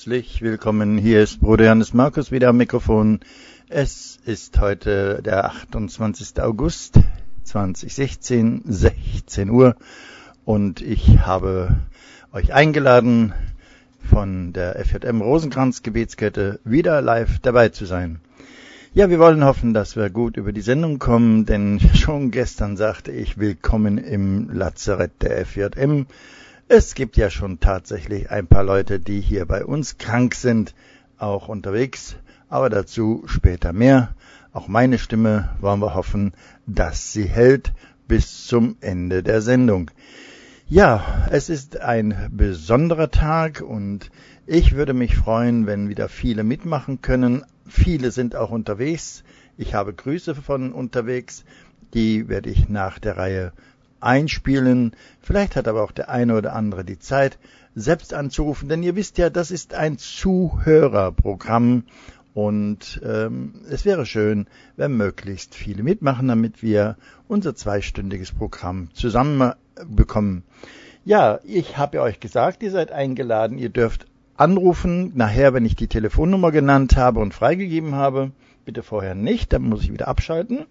Herzlich willkommen, hier ist Bruder Johannes Markus wieder am Mikrofon. Es ist heute der 28. August 2016, 16 Uhr und ich habe euch eingeladen, von der FJM Rosenkranz Gebetskette wieder live dabei zu sein. Ja, wir wollen hoffen, dass wir gut über die Sendung kommen, denn schon gestern sagte ich willkommen im Lazarett der FJM. Es gibt ja schon tatsächlich ein paar Leute, die hier bei uns krank sind, auch unterwegs, aber dazu später mehr. Auch meine Stimme wollen wir hoffen, dass sie hält bis zum Ende der Sendung. Ja, es ist ein besonderer Tag und ich würde mich freuen, wenn wieder viele mitmachen können. Viele sind auch unterwegs. Ich habe Grüße von unterwegs, die werde ich nach der Reihe einspielen. Vielleicht hat aber auch der eine oder andere die Zeit, selbst anzurufen, denn ihr wisst ja, das ist ein Zuhörerprogramm und es wäre schön, wenn möglichst viele mitmachen, damit wir unser zweistündiges Programm zusammenbekommen. Ja, ich habe euch gesagt, ihr seid eingeladen, ihr dürft anrufen, nachher, wenn ich die Telefonnummer genannt habe und freigegeben habe. Bitte vorher nicht, dann muss ich wieder abschalten.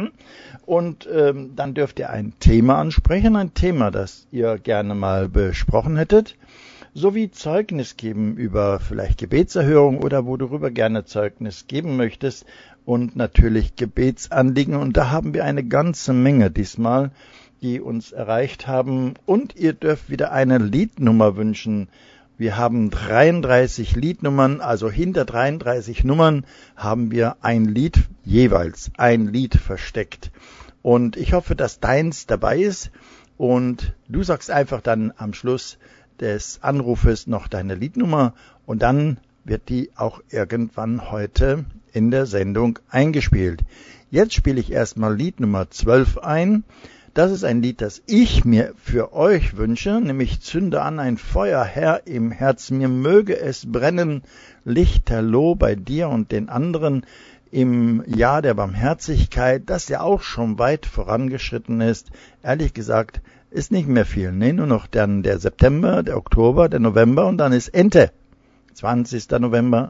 Und dann dürft ihr ein Thema ansprechen, ein Thema, das ihr gerne mal besprochen hättet, sowie Zeugnis geben über vielleicht Gebetserhörung oder worüber gerne Zeugnis geben möchtest und natürlich Gebetsanliegen. Und da haben wir eine ganze Menge diesmal, die uns erreicht haben. Und ihr dürft wieder eine Liednummer wünschen. Wir haben 33 Liednummern, also hinter 33 Nummern haben wir ein Lied, jeweils ein Lied versteckt. Und ich hoffe, dass deins dabei ist und du sagst einfach dann am Schluss des Anrufes noch deine Liednummer und dann wird die auch irgendwann heute in der Sendung eingespielt. Jetzt spiele ich erstmal Lied Nummer 12 ein. Das ist ein Lied, das ich mir für euch wünsche, nämlich Zünde an ein Feuer, Herr, im Herzen, mir möge es brennen, Lichterloh bei dir und den anderen im Jahr der Barmherzigkeit, das ja auch schon weit vorangeschritten ist. Ehrlich gesagt, ist nicht mehr viel, nur noch dann der September, der Oktober, der November und dann ist Ente. 20. November,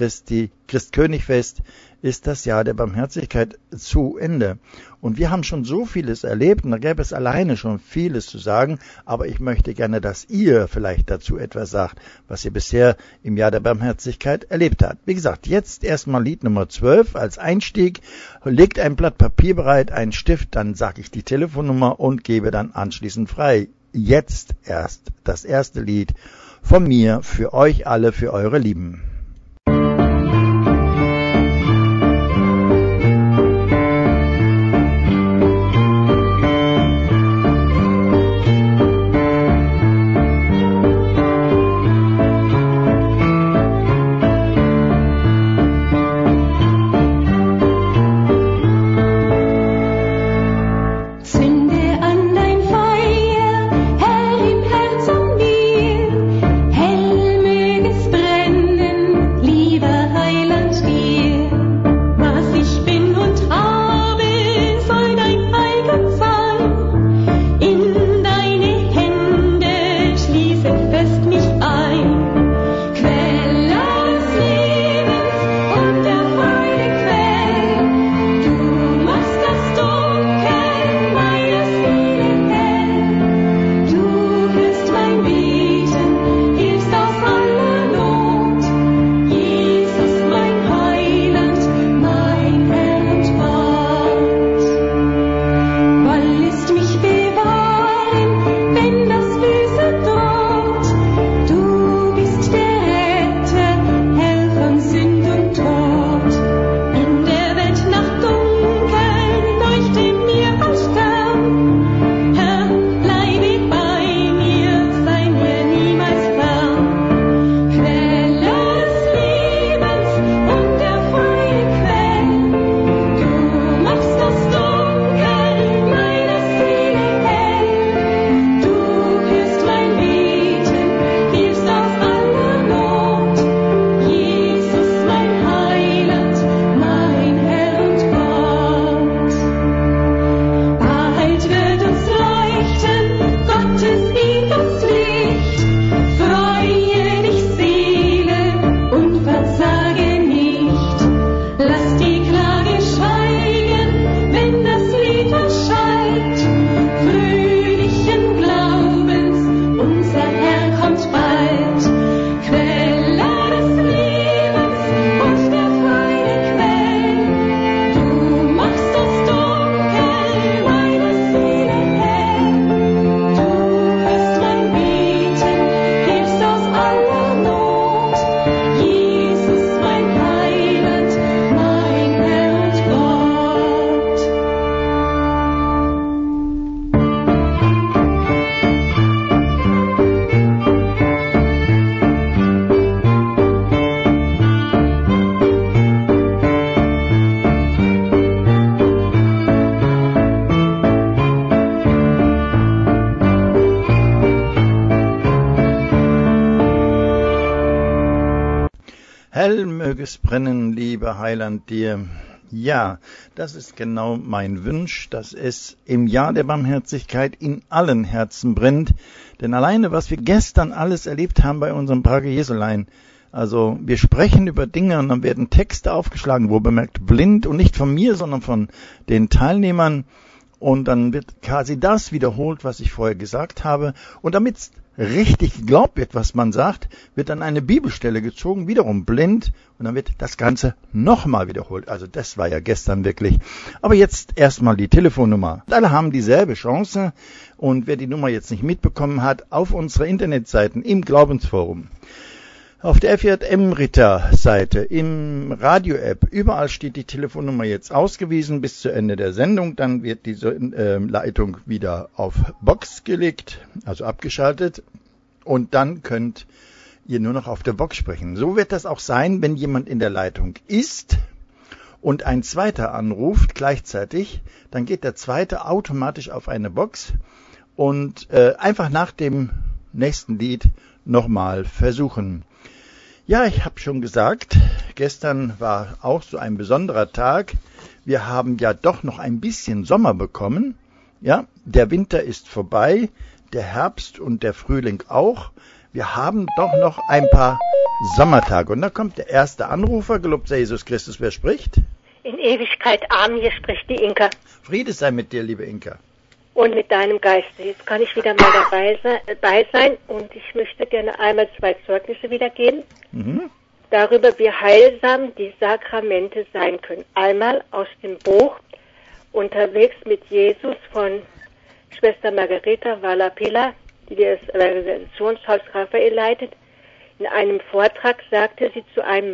Christkönigfest, ist das Jahr der Barmherzigkeit zu Ende. Und wir haben schon so vieles erlebt und da gäbe es alleine schon vieles zu sagen, aber ich möchte gerne, dass ihr vielleicht dazu etwas sagt, was ihr bisher im Jahr der Barmherzigkeit erlebt habt. Wie gesagt, jetzt erstmal Lied Nummer 12 als Einstieg. Legt ein Blatt Papier bereit, einen Stift, dann sage ich die Telefonnummer und gebe dann anschließend frei. Jetzt erst das erste Lied von mir für euch alle, für eure Lieben. Hell möge es brennen, möge es brennen, lieber Heiland, dir. Ja, das ist genau mein Wunsch, dass es im Jahr der Barmherzigkeit in allen Herzen brennt. Denn alleine, was wir gestern alles erlebt haben bei unserem Prager Jesulein, also wir sprechen über Dinge und dann werden Texte aufgeschlagen, wo bemerkt blind und nicht von mir, sondern von den Teilnehmern. Und dann wird quasi das wiederholt, was ich vorher gesagt habe. Und damit es richtig geglaubt wird, was man sagt, wird dann eine Bibelstelle gezogen, wiederum blind. Und dann wird das Ganze nochmal wiederholt. Also das war ja gestern wirklich. Aber jetzt erstmal die Telefonnummer. Alle haben dieselbe Chance. Und wer die Nummer jetzt nicht mitbekommen hat, auf unserer Internetseiten im Glaubensforum, auf der FJM-Ritter-Seite, im Radio-App, überall steht die Telefonnummer jetzt ausgewiesen bis zu Ende der Sendung. Dann wird diese Leitung wieder auf Box gelegt, also abgeschaltet. Und dann könnt ihr nur noch auf der Box sprechen. So wird das auch sein, wenn jemand in der Leitung ist und ein zweiter anruft gleichzeitig. Dann geht der zweite automatisch auf eine Box und einfach nach dem nächsten Lied nochmal versuchen. Ja, ich habe schon gesagt, gestern war auch so ein besonderer Tag. Wir haben ja doch noch ein bisschen Sommer bekommen. Ja, der Winter ist vorbei, der Herbst und der Frühling auch. Wir haben doch noch ein paar Sommertage. Und da kommt der erste Anrufer. Gelobt sei Jesus Christus. Wer spricht? In Ewigkeit Amen, hier spricht die Inka. Friede sei mit dir, liebe Inka. Und mit deinem Geiste. Jetzt kann ich wieder mal dabei sein und ich möchte gerne einmal 2 Zeugnisse wiedergeben. Darüber, wie heilsam die Sakramente sein können. Einmal aus dem Buch Unterwegs mit Jesus von Schwester Margareta Wallapilla, die das Evangelisationshaus Raphael leitet. In einem Vortrag sagte sie zu einem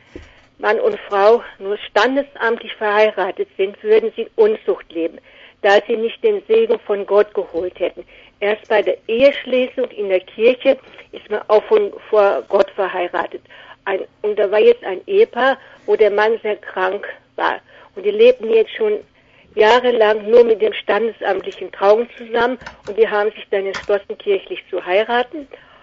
Mann und Frau nur standesamtlich verheiratet sind, würden sie in Unzucht leben, da sie nicht den Segen von Gott geholt hätten. Erst bei der Eheschließung in der Kirche ist man auch vor Gott verheiratet. Und da war jetzt ein Ehepaar, wo der Mann sehr krank war. Und die lebten jetzt schon jahrelang nur mit dem standesamtlichen Trauung zusammen und die haben sich dann entschlossen, kirchlich zu heiraten.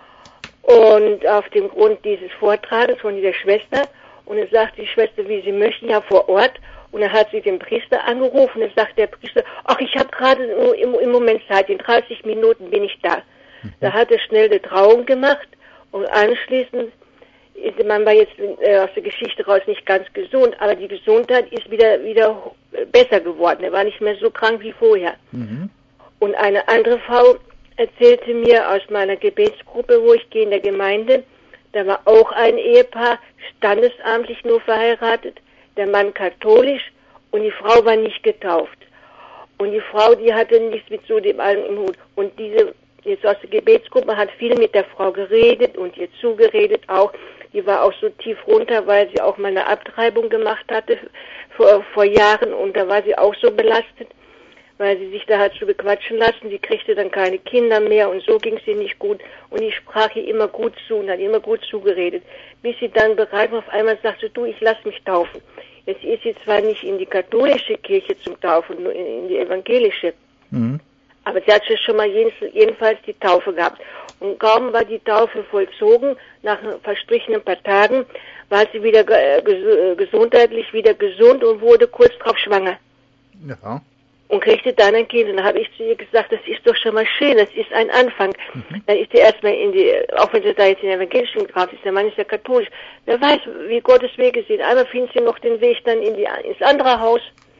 Und auf dem Grund dieses Vortrages von dieser Schwester, und dann sagt die Schwester, wie sie möchten, ja vor Ort. Und dann hat sie den Priester angerufen und dann sagt der Priester, ach, ich habe gerade im Moment Zeit, in 30 Minuten bin ich da. Da hat er schnell eine Trauung gemacht und anschließend, man war jetzt aus der Geschichte raus nicht ganz gesund, aber die Gesundheit ist wieder besser geworden. Er war nicht mehr so krank wie vorher. Und eine andere Frau erzählte mir aus meiner Gebetsgruppe, wo ich gehe in der Gemeinde, da war auch ein Ehepaar, standesamtlich nur verheiratet, der Mann katholisch und die Frau war nicht getauft. Und die Frau, die hatte nichts mit so dem allem im Hut. Und diese, jetzt aus der Gebetsgruppe, hat viel mit der Frau geredet und ihr zugeredet auch. Die war auch so tief runter, weil sie auch mal eine Abtreibung gemacht hatte vor Jahren und da war sie auch so belastet, weil sie sich da hat zu bequatschen lassen. Sie kriegte dann keine Kinder mehr und so ging es ihr nicht gut. Und ich sprach ihr immer gut zu und hat immer gut zugeredet. Bis sie dann bereit war, auf einmal sagte, du, ich lass mich taufen. Jetzt ist sie zwar nicht in die katholische Kirche zum Taufen, nur in die evangelische. Aber sie hat schon mal jedenfalls die Taufe gehabt. Und kaum war die Taufe vollzogen, nach verstrichenen paar Tagen, war sie wieder gesundheitlich wieder gesund und wurde kurz darauf schwanger. Ja. Und kriegte dann ein Kind. Und dann habe ich zu ihr gesagt, das ist doch schon mal schön, das ist ein Anfang. Dann ist sie erstmal auch wenn sie da jetzt in der evangelischen Graf ist, der Mann ist ja katholisch. Wer weiß, wie Gottes Wege sind. Einmal findet sie noch den Weg dann ins andere Haus.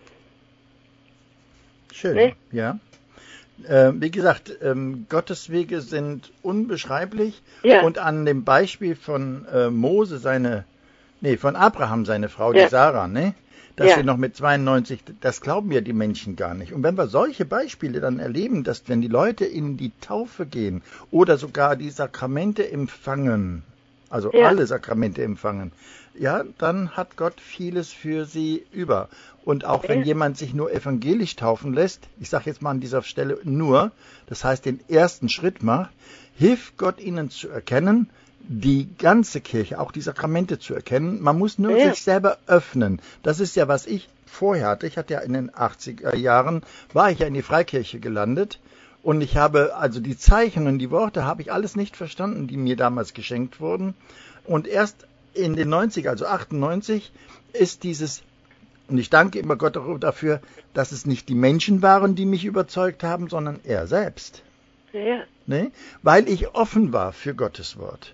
Schön, ne? Ja. Wie gesagt, Gottes Wege sind unbeschreiblich. Ja. Und an dem Beispiel von von Abraham, seine Frau, die Sarah, ne? Dass sie noch mit 92, das glauben ja die Menschen gar nicht. Und wenn wir solche Beispiele dann erleben, dass wenn die Leute in die Taufe gehen oder sogar die Sakramente empfangen, also alle Sakramente empfangen, ja, dann hat Gott vieles für sie über. Und auch wenn jemand sich nur evangelisch taufen lässt, ich sage jetzt mal an dieser Stelle nur, das heißt den ersten Schritt macht, hilft Gott ihnen zu erkennen, die ganze Kirche, auch die Sakramente zu erkennen. Man muss nur sich selber öffnen. Das ist ja, was ich vorher hatte. Ich hatte ja in den 80er Jahren, war ich ja in die Freikirche gelandet und ich habe, also die Zeichen und die Worte habe ich alles nicht verstanden, die mir damals geschenkt wurden. Und erst in den 90, also 98, ist dieses, und ich danke immer Gott dafür, dass es nicht die Menschen waren, die mich überzeugt haben, sondern er selbst. Ja. Ne? Weil ich offen war für Gottes Wort.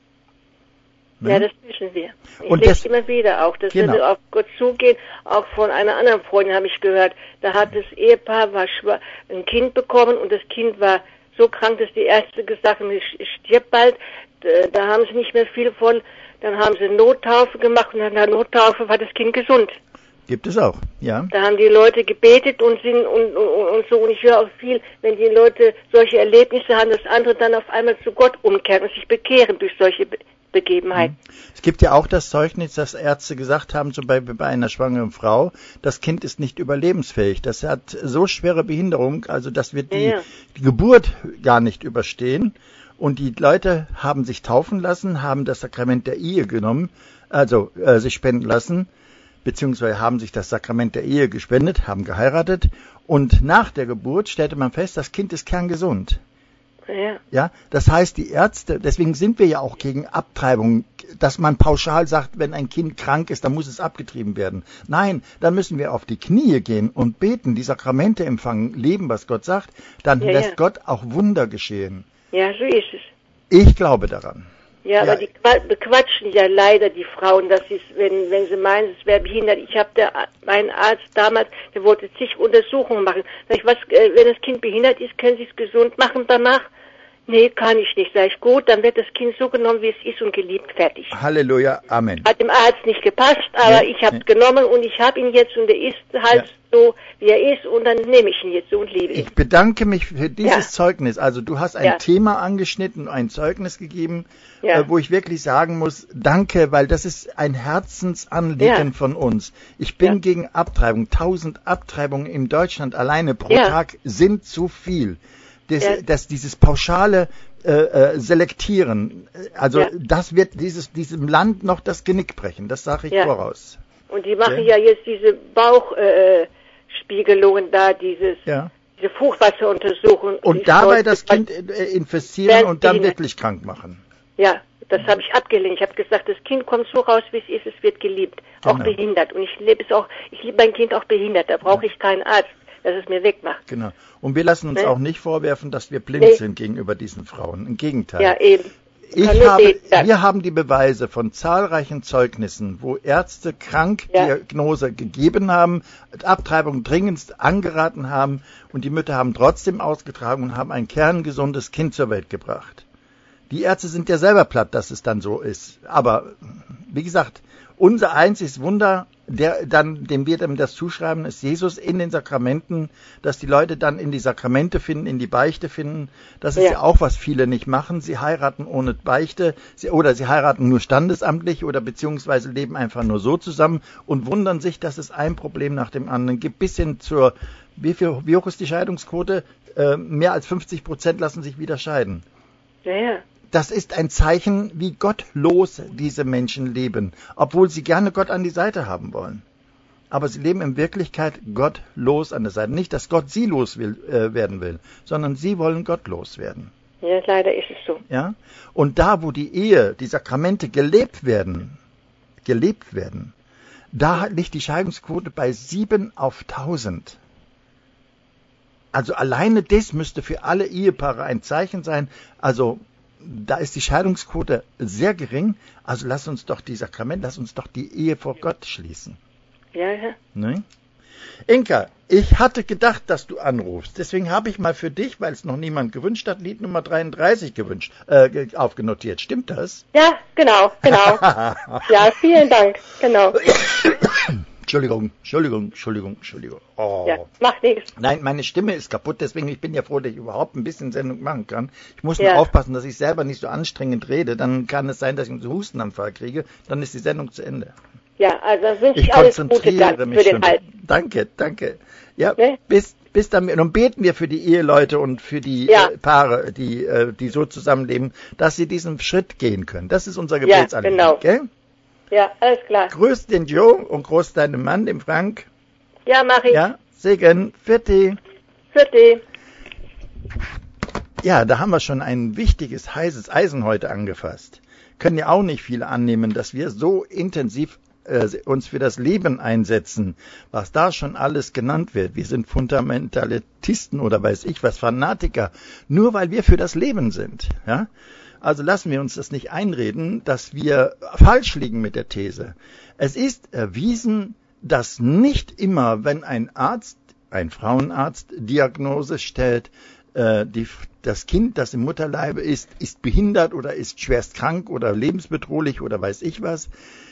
Ne? Ja, das wissen wir. Ich Und lese immer wieder auch, dass wir auf Gott zugehen. Auch von einer anderen Freundin habe ich gehört, da hat das Ehepaar ein Kind bekommen und das Kind war so krank, dass die Ärzte gesagt haben, es stirbt bald. Da haben sie nicht mehr viel von. Dann haben sie Nottaufe gemacht und nach der Nottaufe war das Kind gesund. Gibt es auch, ja. Da haben die Leute gebetet und so. Und ich höre auch viel, wenn die Leute solche Erlebnisse haben, dass andere dann auf einmal zu Gott umkehren und sich bekehren durch solche Begebenheiten. Es gibt ja auch das Zeugnis, dass Ärzte gesagt haben, zum Beispiel bei einer schwangeren Frau, das Kind ist nicht überlebensfähig. Das hat so schwere Behinderung, also das wird die Geburt gar nicht überstehen. Und die Leute haben sich taufen lassen, haben das Sakrament der Ehe genommen, also sich spenden lassen, beziehungsweise haben sich das Sakrament der Ehe gespendet, haben geheiratet. Und nach der Geburt stellte man fest, das Kind ist kerngesund. Ja, das heißt, die Ärzte, deswegen sind wir ja auch gegen Abtreibung, dass man pauschal sagt, wenn ein Kind krank ist, dann muss es abgetrieben werden. Nein, dann müssen wir auf die Knie gehen und beten, die Sakramente empfangen, leben, was Gott sagt, dann lässt Gott auch Wunder geschehen. Ja, so ist es. Ich glaube daran. Ja, aber die bequatschen ja leider die Frauen, dass sie, wenn sie meinen, es wäre behindert. Ich habe meinen Arzt damals, der wollte zig Untersuchungen machen. Sag ich, wenn das Kind behindert ist, können Sie es gesund machen danach? Nee, kann ich nicht. Sag ich, gut, dann wird das Kind so genommen, wie es ist und geliebt, fertig. Halleluja, Amen. Hat dem Arzt nicht gepasst, aber ich habe es genommen und ich habe ihn jetzt und er ist halt so, wie er ist und dann nehme ich ihn jetzt so und liebe ihn. Ich bedanke mich für dieses Zeugnis. Also du hast ein Thema angeschnitten, ein Zeugnis gegeben, wo ich wirklich sagen muss, danke, weil das ist ein Herzensanliegen von uns. Ich bin gegen Abtreibung. 1000 Abtreibungen in Deutschland alleine pro Tag sind zu viel. Dass dieses pauschale Selektieren, also das wird diesem Land noch das Genick brechen, das sage ich voraus. Und die machen ja jetzt diese Bauchspiegelungen da, diese Fruchtwasseruntersuchungen. Und dabei das Kind infizieren und dann wirklich krank machen. Ja, das habe ich abgelehnt. Ich habe gesagt, das Kind kommt so raus, wie es ist, es wird geliebt, auch behindert. Und ich liebe mein Kind auch behindert, da brauche ich keinen Arzt, dass es mir wegmacht. Genau. Und wir lassen uns auch nicht vorwerfen, dass wir blind sind gegenüber diesen Frauen. Im Gegenteil. Ja, eben. Wir haben die Beweise von zahlreichen Zeugnissen, wo Ärzte Krankdiagnose gegeben haben, Abtreibung dringendst angeraten haben und die Mütter haben trotzdem ausgetragen und haben ein kerngesundes Kind zur Welt gebracht. Die Ärzte sind ja selber platt, dass es dann so ist. Aber wie gesagt, unser einziges Wunder, dem wir das zuschreiben, ist Jesus in den Sakramenten, dass die Leute dann in die Sakramente finden, in die Beichte finden. Das ist ja auch, was viele nicht machen. Sie heiraten ohne Beichte oder sie heiraten nur standesamtlich oder beziehungsweise leben einfach nur so zusammen und wundern sich, dass es ein Problem nach dem anderen gibt. Bis hin zur, wie hoch ist die Scheidungsquote? Mehr als 50% lassen sich wieder scheiden. Ja. Das ist ein Zeichen, wie gottlos diese Menschen leben, obwohl sie gerne Gott an die Seite haben wollen. Aber sie leben in Wirklichkeit gottlos an der Seite. Nicht, dass Gott sie werden will, sondern sie wollen gottlos werden. Ja, leider ist es so. Ja? Und da, wo die Ehe, die Sakramente gelebt werden, da liegt die Scheidungsquote bei 7 auf 1000. Also alleine das müsste für alle Ehepaare ein Zeichen sein. Also da ist die Scheidungsquote sehr gering, also lass uns doch die Ehe vor Gott schließen. Ja. Ne? Inka, ich hatte gedacht, dass du anrufst, deswegen habe ich mal für dich, weil es noch niemand gewünscht hat, Lied Nummer 33 aufgenotiert. Stimmt das? Ja, genau. Ja, vielen Dank, genau. Entschuldigung. Oh. Ja, macht nichts. Nein, meine Stimme ist kaputt, deswegen ich bin ja froh, dass ich überhaupt ein bisschen Sendung machen kann. Ich muss nur aufpassen, dass ich selber nicht so anstrengend rede, dann kann es sein, dass ich einen Hustenanfall kriege, dann ist die Sendung zu Ende. Ja, also wünsche ich alles Gute dann für den Hals. Danke. Ja, bis dann. Und beten wir für die Eheleute und für die Paare, die so zusammenleben, dass sie diesen Schritt gehen können. Das ist unser Gebetsanliegen. Ja, genau. Okay? Ja, alles klar. Grüß den Joe und grüß deinen Mann, den Frank. Ja, mach ich. Ja, Segen. Vierte. Ja, da haben wir schon ein wichtiges, heißes Eisen heute angefasst. können ja auch nicht viele annehmen, dass wir so intensiv uns für das Leben einsetzen, was da schon alles genannt wird. Wir sind Fundamentalisten oder weiß ich was, Fanatiker, nur weil wir für das Leben sind. Ja? Also lassen wir uns das nicht einreden, dass wir falsch liegen mit der These. Es ist erwiesen, dass nicht immer, wenn ein Arzt, ein Frauenarzt, Diagnose stellt, das Kind, das im Mutterleibe ist behindert oder ist schwerst krank oder lebensbedrohlich oder weiß ich was.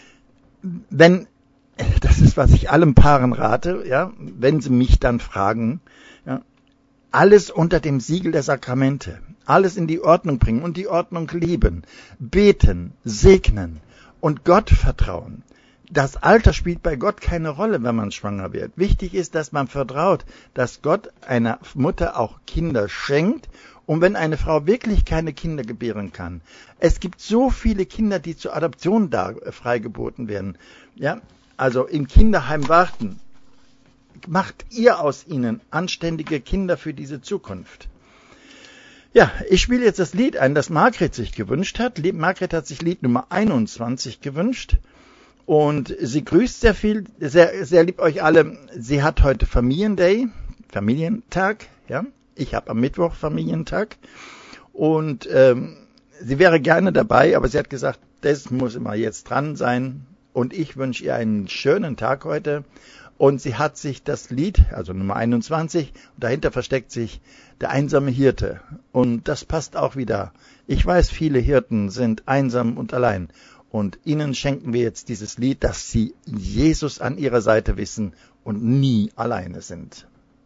Das ist, was ich allen Paaren rate, ja, wenn sie mich dann fragen, ja, alles unter dem Siegel der Sakramente, alles in die Ordnung bringen und die Ordnung lieben, beten, segnen und Gott vertrauen. Das Alter spielt bei Gott keine Rolle, wenn man schwanger wird. Wichtig ist, dass man vertraut, dass Gott einer Mutter auch Kinder schenkt. Und wenn eine Frau wirklich keine Kinder gebären kann, es gibt so viele Kinder, die zur Adoption freigeboten werden. Ja, also im Kinderheim warten. Macht ihr aus ihnen anständige Kinder für diese Zukunft. Ja, ich spiele jetzt das Lied ein, das Margret sich gewünscht hat. Margret hat sich Lied Nummer 21 gewünscht. Und sie grüßt sehr viel, sehr, sehr lieb euch alle. Sie hat heute Familientag, ja. Ich habe am Mittwoch Familientag. Und sie wäre gerne dabei, aber sie hat gesagt, das muss immer jetzt dran sein. Und ich wünsche ihr einen schönen Tag heute. Und sie hat sich das Lied, also Nummer 21, dahinter versteckt sich der einsame Hirte. Und das passt auch wieder. Ich weiß, viele Hirten sind einsam und allein. Und ihnen schenken wir jetzt dieses Lied, dass sie Jesus an ihrer Seite wissen und nie alleine sind.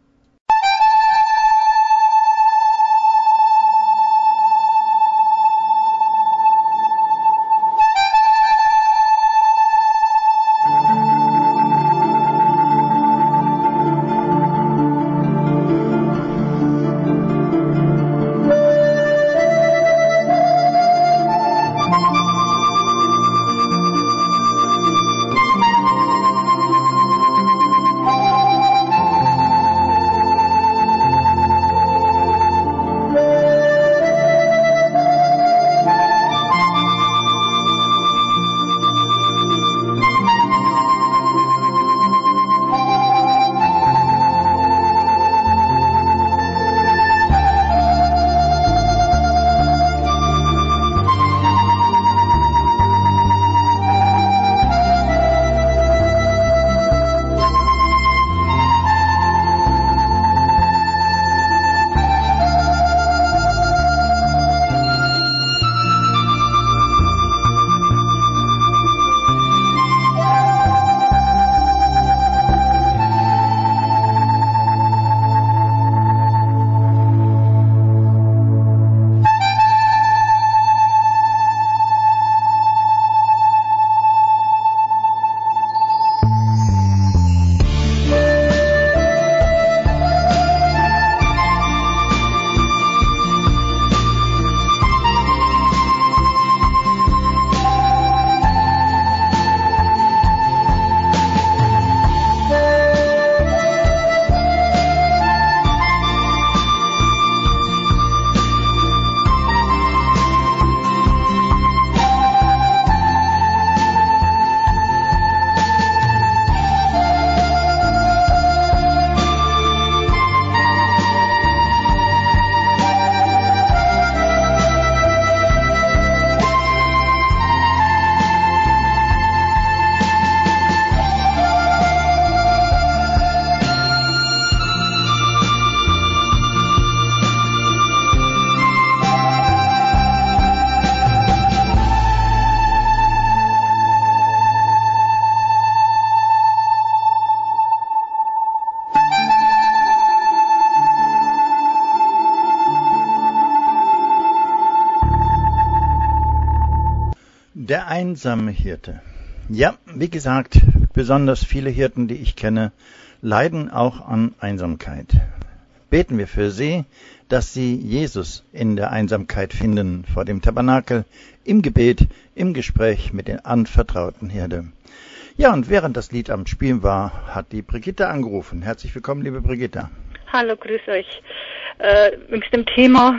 Der einsame Hirte. Ja, wie gesagt, besonders viele Hirten, die ich kenne, leiden auch an Einsamkeit. Beten wir für sie, dass sie Jesus in der Einsamkeit finden, vor dem Tabernakel, im Gebet, im Gespräch mit den anvertrauten Hirte. Ja, und während das Lied am Spielen war, hat die Brigitte angerufen. Herzlich willkommen, liebe Brigitte. Hallo, grüß euch. Mit dem Thema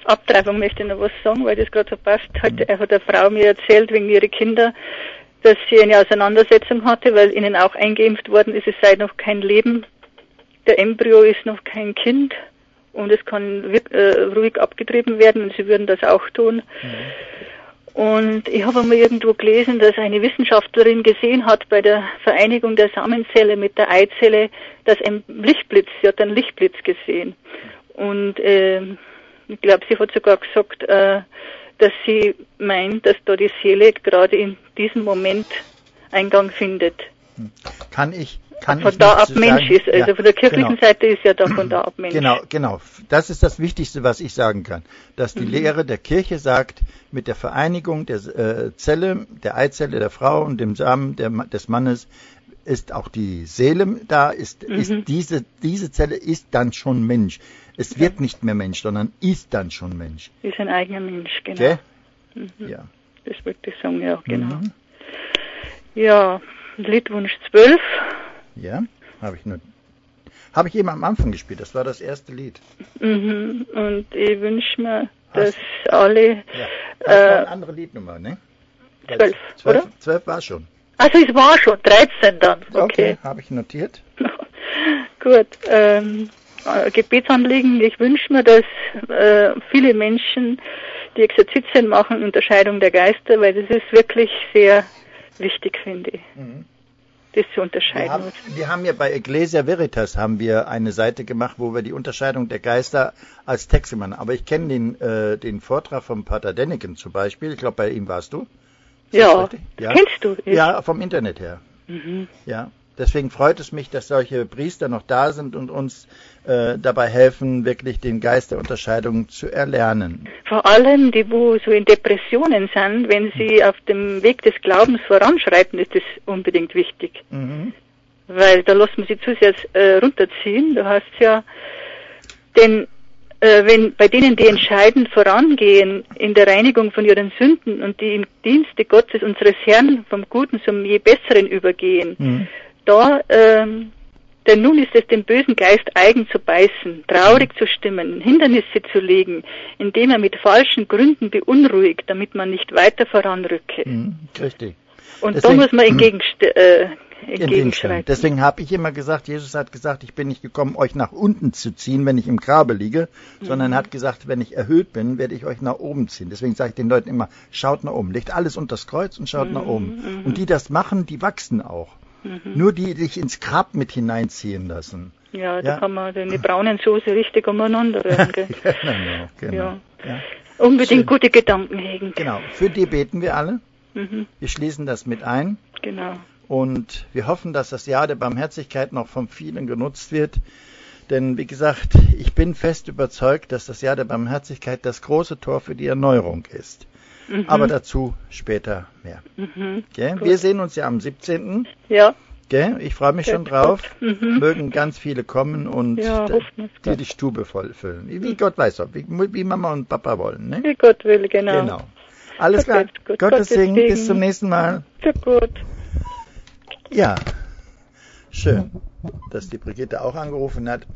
Abtreibung möchte ich noch was sagen, weil das gerade so passt. Hat eine Frau mir erzählt, wegen ihrer Kinder, dass sie eine Auseinandersetzung hatte, weil ihnen auch eingeimpft worden ist, es sei noch kein Leben. Der Embryo ist noch kein Kind und es kann ruhig abgetrieben werden und sie würden das auch tun. Und ich habe einmal irgendwo gelesen, dass eine Wissenschaftlerin gesehen hat bei der Vereinigung der Samenzelle mit der Eizelle, dass ein Lichtblitz, sie hat einen Lichtblitz gesehen. Und ich glaube, sie hat sogar gesagt, dass sie meint, dass da die Seele gerade in diesem Moment Eingang findet. Von da ab Mensch ist. Also ja, von der kirchlichen Seite ist ja da von da ab Mensch. Genau. Das ist das Wichtigste, was ich sagen kann. Dass die Lehre der Kirche sagt, mit der Vereinigung der Zelle, der Eizelle der Frau und dem Samen des Mannes ist auch die Seele da, ist diese Zelle ist dann schon Mensch. Es wird nicht mehr Mensch, sondern ist dann schon Mensch. Ist ein eigener Mensch, genau. Okay? Ja. Das wollte ich sagen, ja, genau. Ja, Liedwunsch 12. Ja, habe ich eben am Anfang gespielt, das war das erste Lied. Und ich wünsche mir, dass alle... Ja, das war eine andere Liednummer, ne? 12, oder? 12 war schon. Also es war schon, 13 dann, okay. Habe ich notiert. Gut, Gebetsanliegen, ich wünsche mir, dass viele Menschen die Exerzitien machen, Unterscheidung der Geister, weil das ist wirklich sehr wichtig, finde ich. Das zu unterscheiden. Wir haben ja bei Ecclesia Veritas haben wir eine Seite gemacht, wo wir die Unterscheidung der Geister als Texte machen. Aber ich kenne den Vortrag vom Pater Denneken zum Beispiel. Ich glaube, bei ihm warst du. Ja, kennst du? Ja, vom Internet her. Ja, deswegen freut es mich, dass solche Priester noch da sind und uns dabei helfen, wirklich den Geist der Unterscheidung zu erlernen. Vor allem die, wo so in Depressionen sind, wenn sie auf dem Weg des Glaubens voranschreiten, ist das unbedingt wichtig. Weil da lässt man sie zu sehr runterziehen. Du hast ja, denn wenn bei denen, die entscheidend vorangehen in der Reinigung von ihren Sünden und die im Dienste Gottes, unseres Herrn, vom Guten zum je Besseren übergehen, denn nun ist es dem bösen Geist eigen zu beißen, traurig zu stimmen, Hindernisse zu legen, indem er mit falschen Gründen beunruhigt, damit man nicht weiter voranrücke. Richtig. Und deswegen, da muss man entgegenschreiten. Deswegen habe ich immer gesagt, Jesus hat gesagt, ich bin nicht gekommen, euch nach unten zu ziehen, wenn ich im Grabe liege, sondern er hat gesagt, wenn ich erhöht bin, werde ich euch nach oben ziehen. Deswegen sage ich den Leuten immer, schaut nach oben, legt alles unter das Kreuz und schaut nach oben. Und die das machen, die wachsen auch. Nur die sich ins Grab mit hineinziehen lassen. Ja, da kann man die braunen Soße richtig umeinander rühren. Genau. Ja. Unbedingt schön. Gute Gedanken hegen. Genau, für die beten wir alle. Wir schließen das mit ein. Genau. Und wir hoffen, dass das Jahr der Barmherzigkeit noch von vielen genutzt wird. Denn, wie gesagt, ich bin fest überzeugt, dass das Jahr der Barmherzigkeit das große Tor für die Erneuerung ist. Aber dazu später mehr. Okay? Wir sehen uns ja am 17. Ja. Okay? Ich freue mich schon drauf. Mögen ganz viele kommen und dir die Stube voll füllen. Wie Gott weiß, wie Mama und Papa wollen. Ne? Wie Gott will, genau. Alles klar. Gottes Segen. Bis zum nächsten Mal. Sehr gut. Ja, schön, dass die Brigitte auch angerufen hat.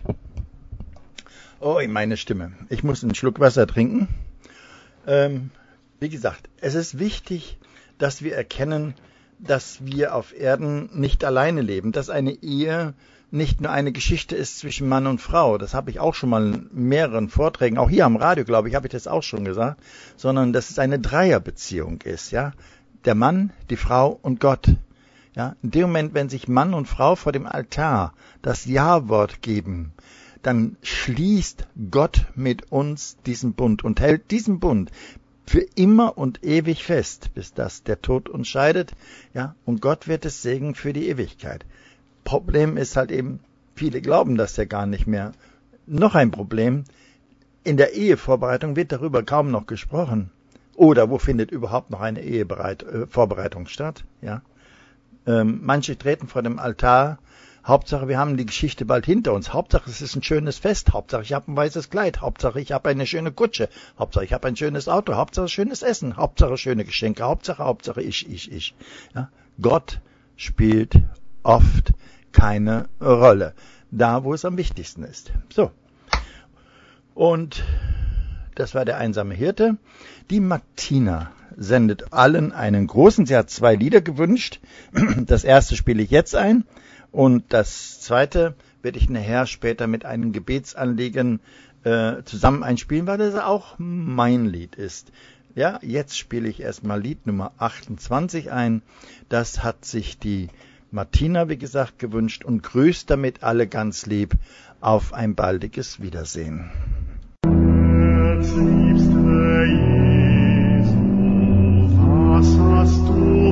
Oh, meine Stimme. Ich muss einen Schluck Wasser trinken. Wie gesagt, es ist wichtig, dass wir erkennen, dass wir auf Erden nicht alleine leben, dass eine Ehe nicht nur eine Geschichte ist zwischen Mann und Frau. Das habe ich auch schon mal in mehreren Vorträgen, auch hier am Radio, glaube ich, habe ich das auch schon gesagt, sondern dass es eine Dreierbeziehung ist, ja. Der Mann, die Frau und Gott. Ja, in dem Moment, wenn sich Mann und Frau vor dem Altar das Ja-Wort geben, dann schließt Gott mit uns diesen Bund und hält diesen Bund für immer und ewig fest, bis dass der Tod uns scheidet. Ja, und Gott wird es segnen für die Ewigkeit. Problem ist halt eben, viele glauben das ja gar nicht mehr. Noch ein Problem, in der Ehevorbereitung wird darüber kaum noch gesprochen. Oder wo findet überhaupt noch eine Ehevorbereitung statt? Ja. Manche treten vor dem Altar, Hauptsache wir haben die Geschichte bald hinter uns, Hauptsache es ist ein schönes Fest, Hauptsache ich habe ein weißes Kleid, Hauptsache ich habe eine schöne Kutsche, Hauptsache ich habe ein schönes Auto, Hauptsache schönes Essen, Hauptsache schöne Geschenke, Hauptsache ich. Ja? Gott spielt oft keine Rolle, da wo es am wichtigsten ist. So, und das war der einsame Hirte. Die Martina sendet allen einen großen. Sie hat 2 Lieder gewünscht. Das erste spiele ich jetzt ein und das zweite werde ich nachher später mit einem Gebetsanliegen zusammen einspielen, weil das auch mein Lied ist. Ja, jetzt spiele ich erstmal Lied Nummer 28 ein. Das hat sich die Martina, wie gesagt, gewünscht und grüßt damit alle ganz lieb auf ein baldiges Wiedersehen. Herzliebster Jesus, was hast du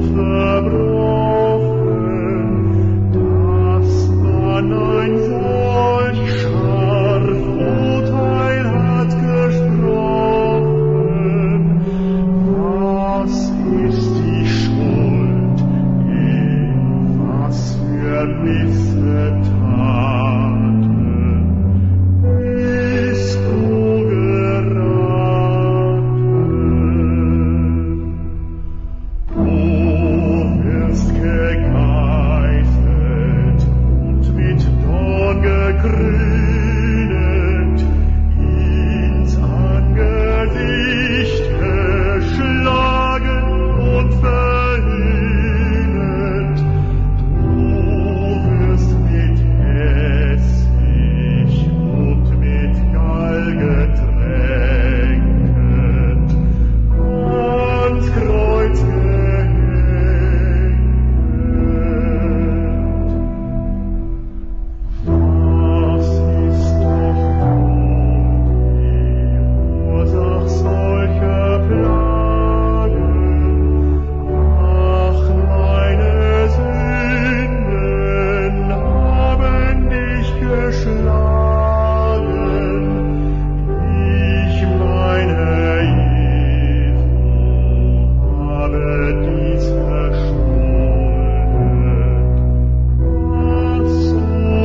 verbrochen, dass man ein solch scharf Urteil hat gesprochen? Was ist die Schuld, in was für Missetaten bist du geraten? Du wirst gegeißelt und mit Dorn gekrönt, ins Angesicht geschlagen und verhöhnt. Du wirst mit Essig und mit Gall getränket, ans Kreuz gehängt. Was ist doch die Ursache solcher Plagen? Ach, meine Sünden haben dich geschlagen. Ich meine Jesu habe dies verschuldet, was du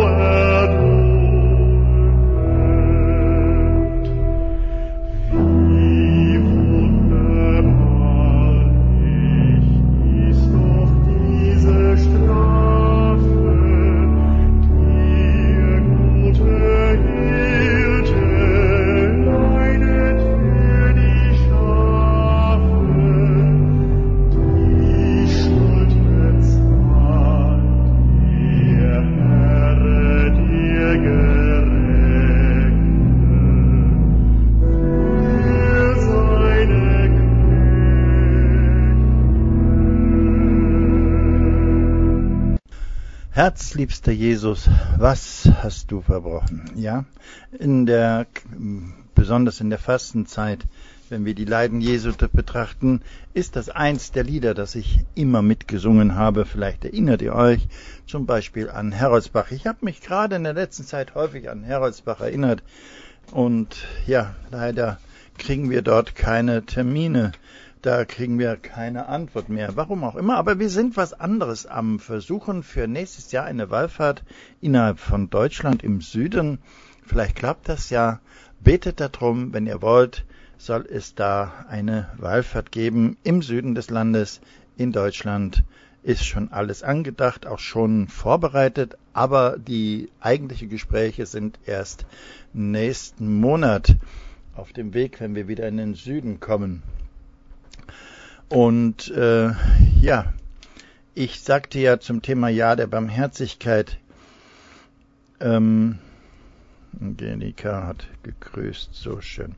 erduldet. Wie wunderbarlich ist doch diese Strafe, dir gute Hirte leidet für die Schafe, die Schuld bezahlt, ihr Herr dir gerechnet, für seine Knechte. Herzliebster Jesus, was hast du verbrochen? Ja, besonders in der Fastenzeit, wenn wir die Leiden Jesu betrachten, ist das eins der Lieder, das ich immer mitgesungen habe. Vielleicht erinnert ihr euch zum Beispiel an Heroldsbach. Ich habe mich gerade in der letzten Zeit häufig an Heroldsbach erinnert und ja, leider kriegen wir dort keine Termine. Da kriegen wir keine Antwort mehr. Warum auch immer. Aber wir sind was anderes am Versuchen für nächstes Jahr eine Wallfahrt innerhalb von Deutschland im Süden. Vielleicht klappt das ja. Betet darum, wenn ihr wollt, soll es da eine Wallfahrt geben im Süden des Landes. In Deutschland ist schon alles angedacht, auch schon vorbereitet. Aber die eigentlichen Gespräche sind erst nächsten Monat auf dem Weg, wenn wir wieder in den Süden kommen. Und ja, ich sagte ja zum Thema Jahr der Barmherzigkeit, Angelika hat gegrüßt, so schön,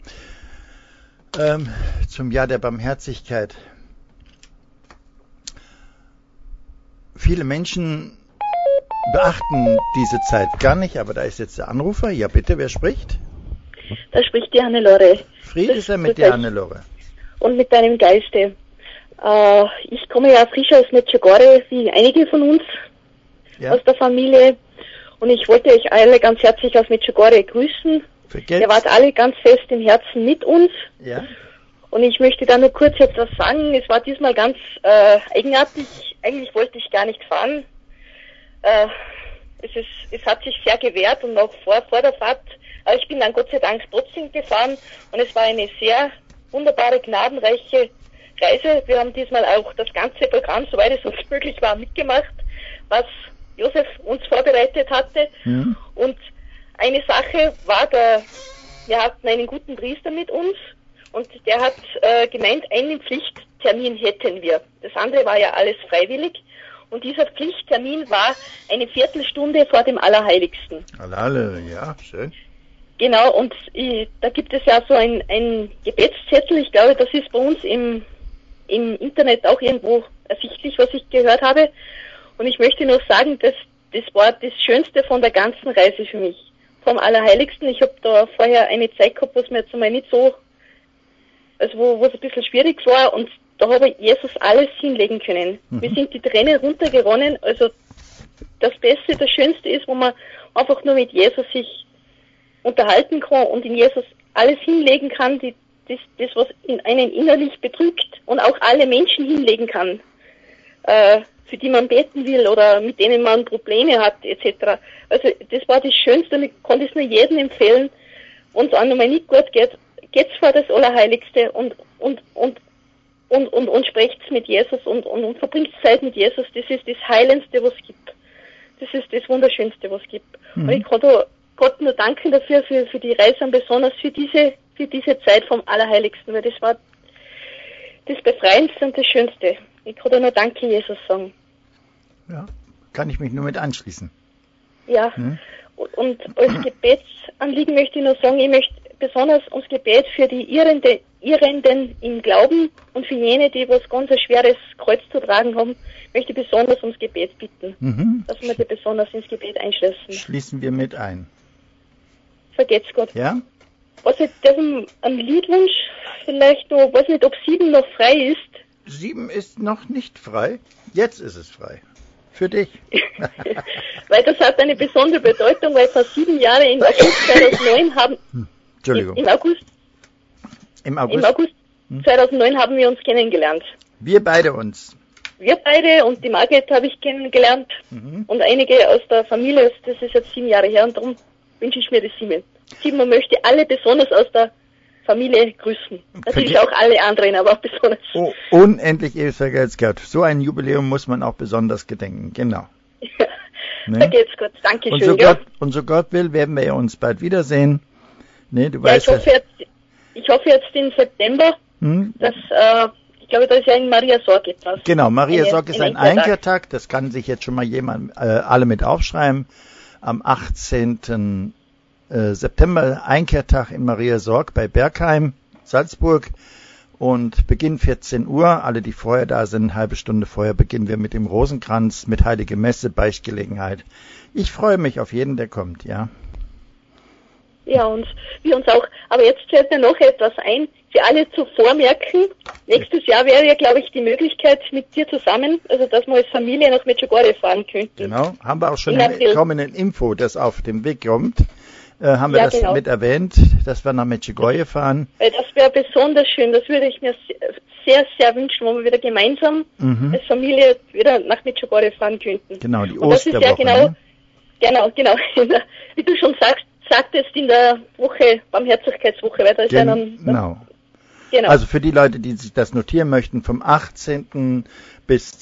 zum Jahr der Barmherzigkeit. Viele Menschen beachten diese Zeit gar nicht, aber da ist jetzt der Anrufer. Ja bitte, wer spricht? Da spricht die Hannelore. Friede sei mit dir, Hannelore. Und mit deinem Geiste. Ich komme ja frisch aus Medjugorje, wie einige von uns aus der Familie. Und ich wollte euch alle ganz herzlich aus Medjugorje grüßen. Ihr wart alle ganz fest im Herzen mit uns. Ja. Und ich möchte da nur kurz etwas sagen. Es war diesmal ganz eigenartig. Eigentlich wollte ich gar nicht fahren. Es hat sich sehr gewehrt und auch vor der Fahrt. Aber ich bin dann Gott sei Dank trotzdem gefahren. Und es war eine sehr wunderbare, gnadenreiche Reise. Wir haben diesmal auch das ganze Programm, soweit es uns möglich war, mitgemacht, was Josef uns vorbereitet hatte. Ja. Und eine Sache war wir hatten einen guten Priester mit uns und der hat gemeint, einen Pflichttermin hätten wir. Das andere war ja alles freiwillig. Und dieser Pflichttermin war eine Viertelstunde vor dem Allerheiligsten. Ja, schön. Genau, und da gibt es ja so ein Gebetszettel. Ich glaube, das ist bei uns im Internet auch irgendwo ersichtlich, was ich gehört habe. Und ich möchte nur sagen, das war das Schönste von der ganzen Reise für mich. Vom Allerheiligsten. Ich habe da vorher eine Zeit gehabt, wo es mir jetzt einmal nicht so, also wo es ein bisschen schwierig war, und da habe ich Jesus alles hinlegen können. Mir sind die Tränen runtergeronnen. Also das Beste, das Schönste ist, wo man einfach nur mit Jesus sich unterhalten kann und in Jesus alles hinlegen kann, das was in einen innerlich bedrückt, und auch alle Menschen hinlegen kann, für die man beten will oder mit denen man Probleme hat etc. Also das war das Schönste, und ich konnte es nur jedem empfehlen, und es auch nochmal nicht gut geht's vor das Allerheiligste und sprecht's mit Jesus und verbringt Zeit mit Jesus. Das ist das Heilendste, was es gibt. Das ist das Wunderschönste, was es gibt. Und ich kann da Gott nur danken dafür, für die Reise, und besonders für diese Zeit vom Allerheiligsten, weil das war das Befreiendste und das Schönste. Ich kann da nur Danke, Jesus, sagen. Ja, kann ich mich nur mit anschließen. Ja, und als Gebetsanliegen möchte ich nur sagen, ich möchte besonders ums Gebet für die Irrenden im Glauben und für jene, die was ganz ein schweres Kreuz zu tragen haben, möchte ich besonders ums Gebet bitten, dass wir die besonders ins Gebet einschließen. Schließen wir mit ein. Vergeht's Gott. Ja? Was ich einen Liedwunsch vielleicht noch, weiß nicht, ob 7 noch frei ist. 7 ist noch nicht frei. Jetzt ist es frei. Für dich. Weil das hat eine besondere Bedeutung, weil vor 7 Jahren im August 2009 haben... Entschuldigung. Im August 2009 haben wir uns kennengelernt. Wir beide uns. Wir beide, und die Margret habe ich kennengelernt und einige aus der Familie. Das ist jetzt 7 Jahre her, und darum wünsche ich mir die 7. Man möchte alle besonders aus der Familie grüßen. Natürlich auch alle anderen, aber auch besonders. Oh, unendlich ewig vergelt's Gott. So ein Jubiläum muss man auch besonders gedenken, genau. Ja, ne? Vergelt's Gott, danke schön. Und so Gott will, werden wir uns bald wiedersehen. Ne, du ja, weißt ich hoffe jetzt im September, dass, ich glaube, da ist ja in Maria Sorg etwas. Genau, Maria Sorg ist ein Einkehrtag, das kann sich jetzt schon mal jemand, alle mit aufschreiben. Am 18. September Einkehrtag in Maria Sorg bei Bergheim, Salzburg, und Beginn 14 Uhr. Alle, die vorher da sind, eine halbe Stunde vorher beginnen wir mit dem Rosenkranz, mit Heilige Messe, Beichtgelegenheit. Ich freue mich auf jeden, der kommt, ja. Ja, und wir uns auch. Aber jetzt fällt mir noch etwas ein, für alle zu vormerken. Nächstes Jahr wäre ja, glaube ich, die Möglichkeit mit dir zusammen, also dass wir als Familie nach Medjugorje fahren könnten. Genau, haben wir auch schon in kommenden Info, das auf dem Weg kommt. Haben wir das mit erwähnt, dass wir nach Medjugorje fahren. Weil das wäre besonders schön, das würde ich mir sehr, sehr wünschen, wo wir wieder gemeinsam als Familie wieder nach Medjugorje fahren könnten. Genau, die und Osterwoche. Das ist ja genau, wie du schon sagtest, in der Woche, Barmherzigkeitswoche, weil da ist ja dann... Genau. Also für die Leute, die sich das notieren möchten, vom 18. bis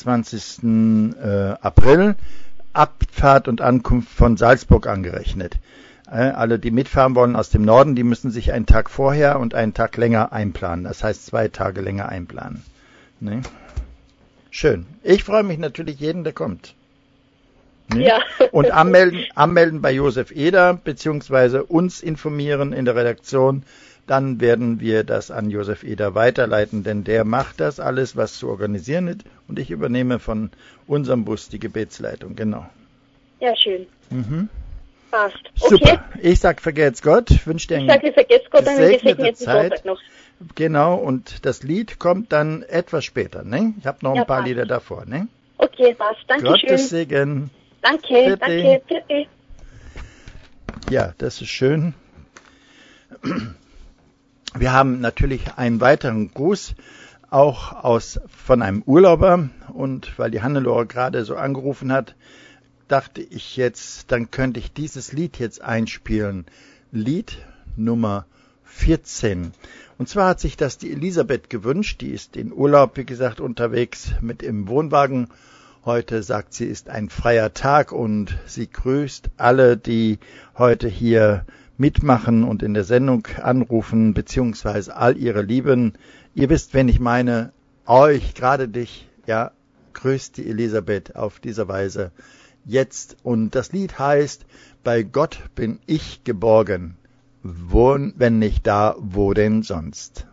22. April, Abfahrt und Ankunft von Salzburg angerechnet. Alle, die mitfahren wollen aus dem Norden, die müssen sich einen Tag vorher und einen Tag länger einplanen. Das heißt 2 Tage länger einplanen. Ne? Schön. Ich freue mich natürlich jeden, der kommt. Ne? Ja. Und anmelden bei Josef Eder, beziehungsweise uns informieren in der Redaktion. Dann werden wir das an Josef Eder weiterleiten, denn der macht das alles, was zu organisieren ist. Und ich übernehme von unserem Bus die Gebetsleitung, genau. Ja, schön. Passt. Okay. Super. Ich sag, vergelt's Gott. Wünsche dir einen gesegneten Zeit. Noch. Genau, und das Lied kommt dann etwas später, ne? Ich habe noch ein paar Lieder davor, ne? Okay, passt. Dankeschön. Gottes Segen. Danke, bitte. Ja, das ist schön. Wir haben natürlich einen weiteren Gruß, auch von einem Urlauber, und weil die Hannelore gerade so angerufen hat, dachte ich jetzt, dann könnte ich dieses Lied jetzt einspielen. Lied Nummer 14. Und zwar hat sich das die Elisabeth gewünscht. Die ist in Urlaub, wie gesagt, unterwegs mit im Wohnwagen. Heute sagt sie, ist ein freier Tag, und sie grüßt alle, die heute hier mitmachen und in der Sendung anrufen, beziehungsweise all ihre Lieben. Ihr wisst, wen ich meine, euch, gerade dich, ja, grüßt die Elisabeth auf diese Weise jetzt. Und das Lied heißt, bei Gott bin ich geborgen, wo, wenn nicht da, wo denn sonst?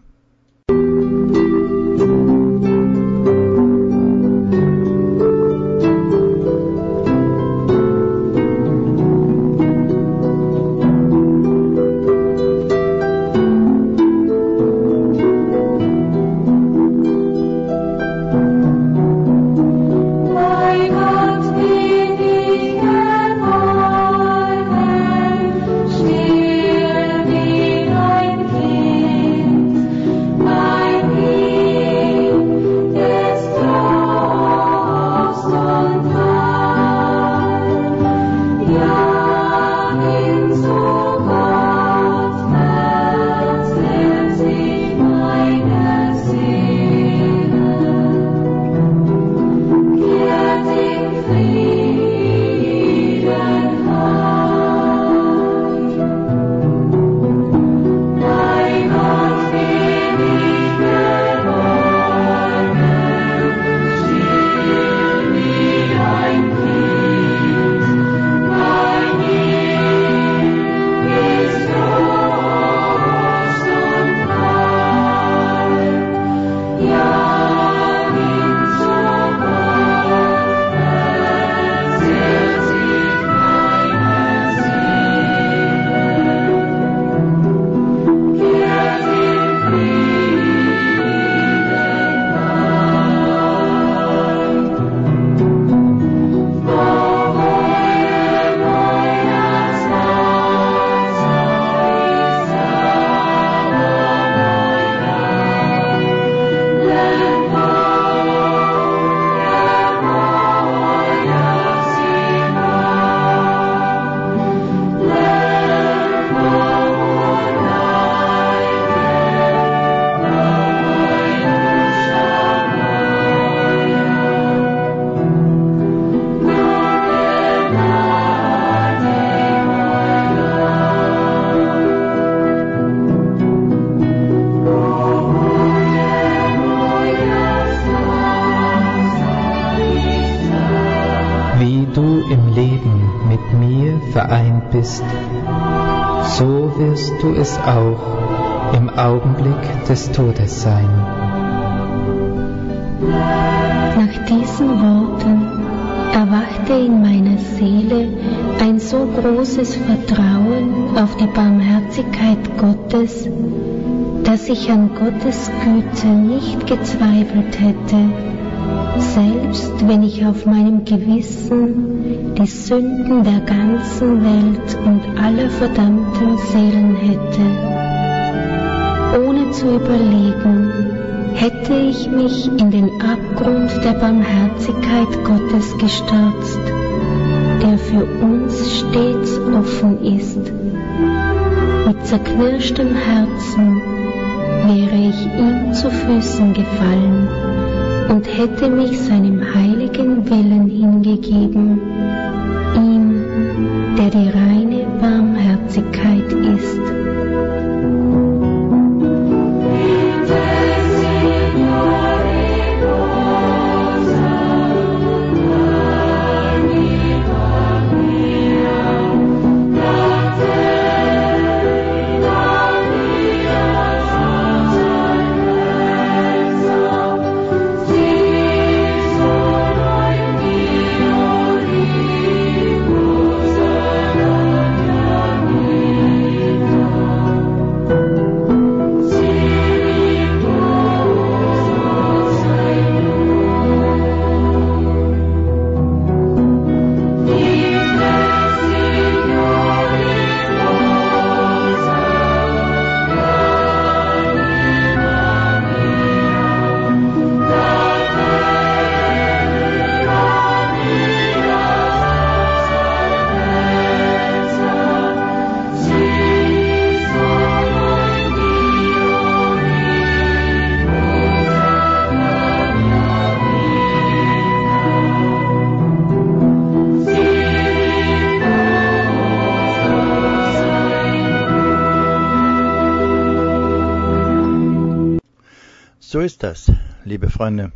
bist, so wirst du es auch im Augenblick des Todes sein. Nach diesen Worten erwachte in meiner Seele ein so großes Vertrauen auf die Barmherzigkeit Gottes, dass ich an Gottes Güte nicht gezweifelt hätte, selbst wenn ich auf meinem Gewissen die Sünden der ganzen Welt und aller verdammten Seelen hätte. Ohne zu überlegen, hätte ich mich in den Abgrund der Barmherzigkeit Gottes gestürzt, der für uns stets offen ist. Mit zerknirschtem Herzen wäre ich ihm zu Füßen gefallen und hätte mich seinem heiligen Willen hingegeben, ihm, der die reine Barmherzigkeit ist. Lord. So ist das, liebe Freunde.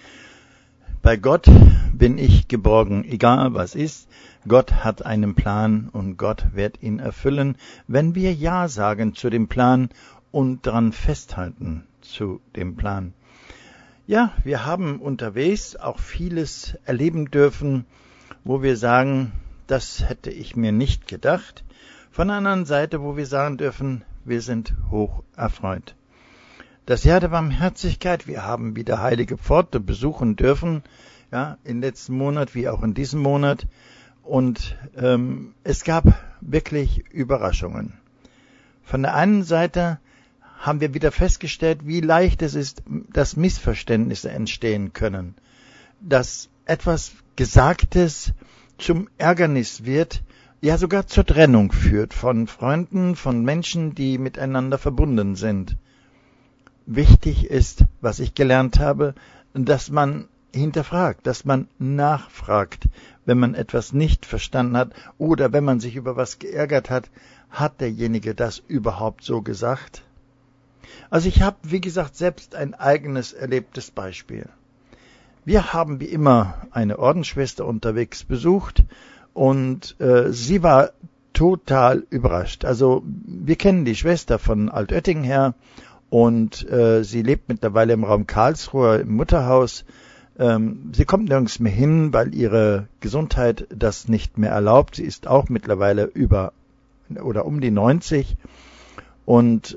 Bei Gott bin ich geborgen, egal was ist. Gott hat einen Plan und Gott wird ihn erfüllen, wenn wir Ja sagen zu dem Plan und daran festhalten zu dem Plan. Ja, wir haben unterwegs auch vieles erleben dürfen, wo wir sagen, das hätte ich mir nicht gedacht. Von der anderen Seite, wo wir sagen dürfen, wir sind hoch erfreut. Das Jahr der Barmherzigkeit, wir haben wieder Heilige Pforte besuchen dürfen, ja, im letzten Monat wie auch in diesem Monat. Und es gab wirklich Überraschungen. Von der einen Seite haben wir wieder festgestellt, wie leicht es ist, dass Missverständnisse entstehen können. Dass etwas Gesagtes zum Ärgernis wird, ja sogar zur Trennung führt von Freunden, von Menschen, die miteinander verbunden sind. Wichtig ist, was ich gelernt habe, dass man hinterfragt, dass man nachfragt, wenn man etwas nicht verstanden hat oder wenn man sich über was geärgert hat, hat derjenige das überhaupt so gesagt? Also ich habe, wie gesagt, selbst ein eigenes erlebtes Beispiel. Wir haben wie immer eine Ordensschwester unterwegs besucht und sie war total überrascht. Also wir kennen die Schwester von Altötting her und sie lebt mittlerweile im Raum Karlsruhe im Mutterhaus. Sie kommt nirgends mehr hin, weil ihre Gesundheit das nicht mehr erlaubt. Sie ist auch mittlerweile über oder um die 90 und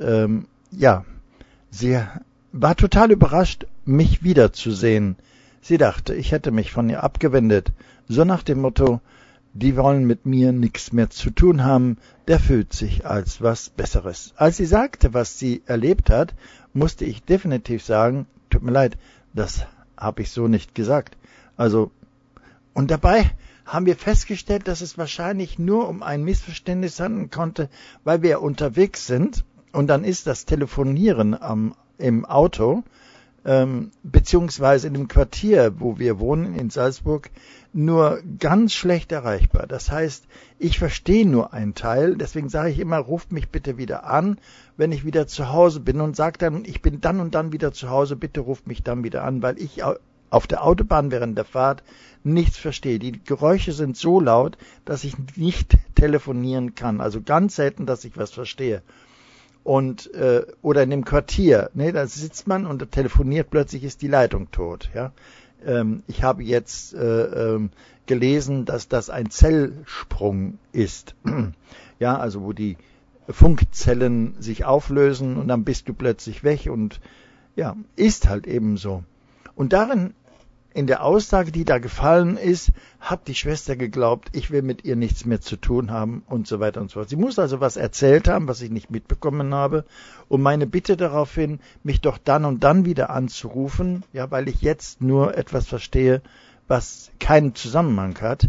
sie war total überrascht, mich wiederzusehen. Sie dachte, ich hätte mich von ihr abgewendet, so nach dem Motto, die wollen mit mir nichts mehr zu tun haben, der fühlt sich als was Besseres. Als sie sagte, was sie erlebt hat, musste ich definitiv sagen, tut mir leid, das habe ich so nicht gesagt. Also, und dabei haben wir festgestellt, dass es wahrscheinlich nur um ein Missverständnis handeln konnte, weil wir unterwegs sind und dann ist das Telefonieren im Auto, beziehungsweise in dem Quartier, wo wir wohnen, in Salzburg, nur ganz schlecht erreichbar. Das heißt, ich verstehe nur einen Teil, deswegen sage ich immer, ruft mich bitte wieder an, wenn ich wieder zu Hause bin und sage dann, ich bin dann und dann wieder zu Hause, bitte ruft mich dann wieder an, weil ich auf der Autobahn während der Fahrt nichts verstehe. Die Geräusche sind so laut, dass ich nicht telefonieren kann. Also ganz selten, dass ich was verstehe. Und oder in dem Quartier, ne, da sitzt man und telefoniert, plötzlich ist die Leitung tot. Ja, ich habe jetzt gelesen, dass das ein Zellsprung ist. Ja, also wo die Funkzellen sich auflösen und dann bist du plötzlich weg und ja, ist halt eben so. Und darin, in der Aussage, die da gefallen ist, hat die Schwester geglaubt, ich will mit ihr nichts mehr zu tun haben und so weiter und so fort. Sie muss also was erzählt haben, was ich nicht mitbekommen habe. Und meine Bitte daraufhin, mich doch dann und dann wieder anzurufen, ja, weil ich jetzt nur etwas verstehe, was keinen Zusammenhang hat.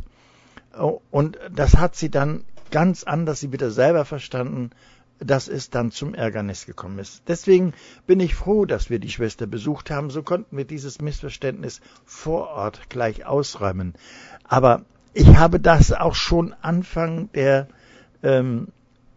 Und das hat sie dann ganz anders, sie wieder selber verstanden, dass es dann zum Ärgernis gekommen ist. Deswegen bin ich froh, dass wir die Schwester besucht haben. So konnten wir dieses Missverständnis vor Ort gleich ausräumen. Aber ich habe das auch schon Anfang von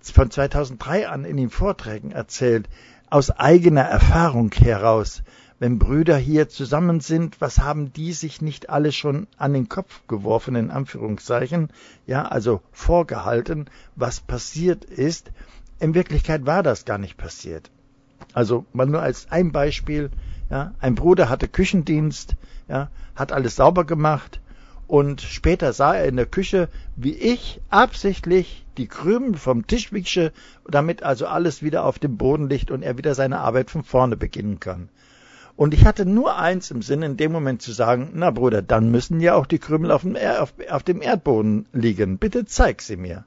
2003 an in den Vorträgen erzählt, aus eigener Erfahrung heraus. Wenn Brüder hier zusammen sind, was haben die sich nicht alle schon an den Kopf geworfen, in Anführungszeichen, ja, also vorgehalten, was passiert ist. In Wirklichkeit war das gar nicht passiert. Also mal nur als ein Beispiel, ja, ein Bruder hatte Küchendienst, ja, hat alles sauber gemacht und später sah er in der Küche, wie ich absichtlich die Krümel vom Tisch wische, damit also alles wieder auf dem Boden liegt und er wieder seine Arbeit von vorne beginnen kann. Und ich hatte nur eins im Sinn, in dem Moment zu sagen, na Bruder, dann müssen ja auch die Krümel auf dem Erdboden liegen. Bitte zeig sie mir.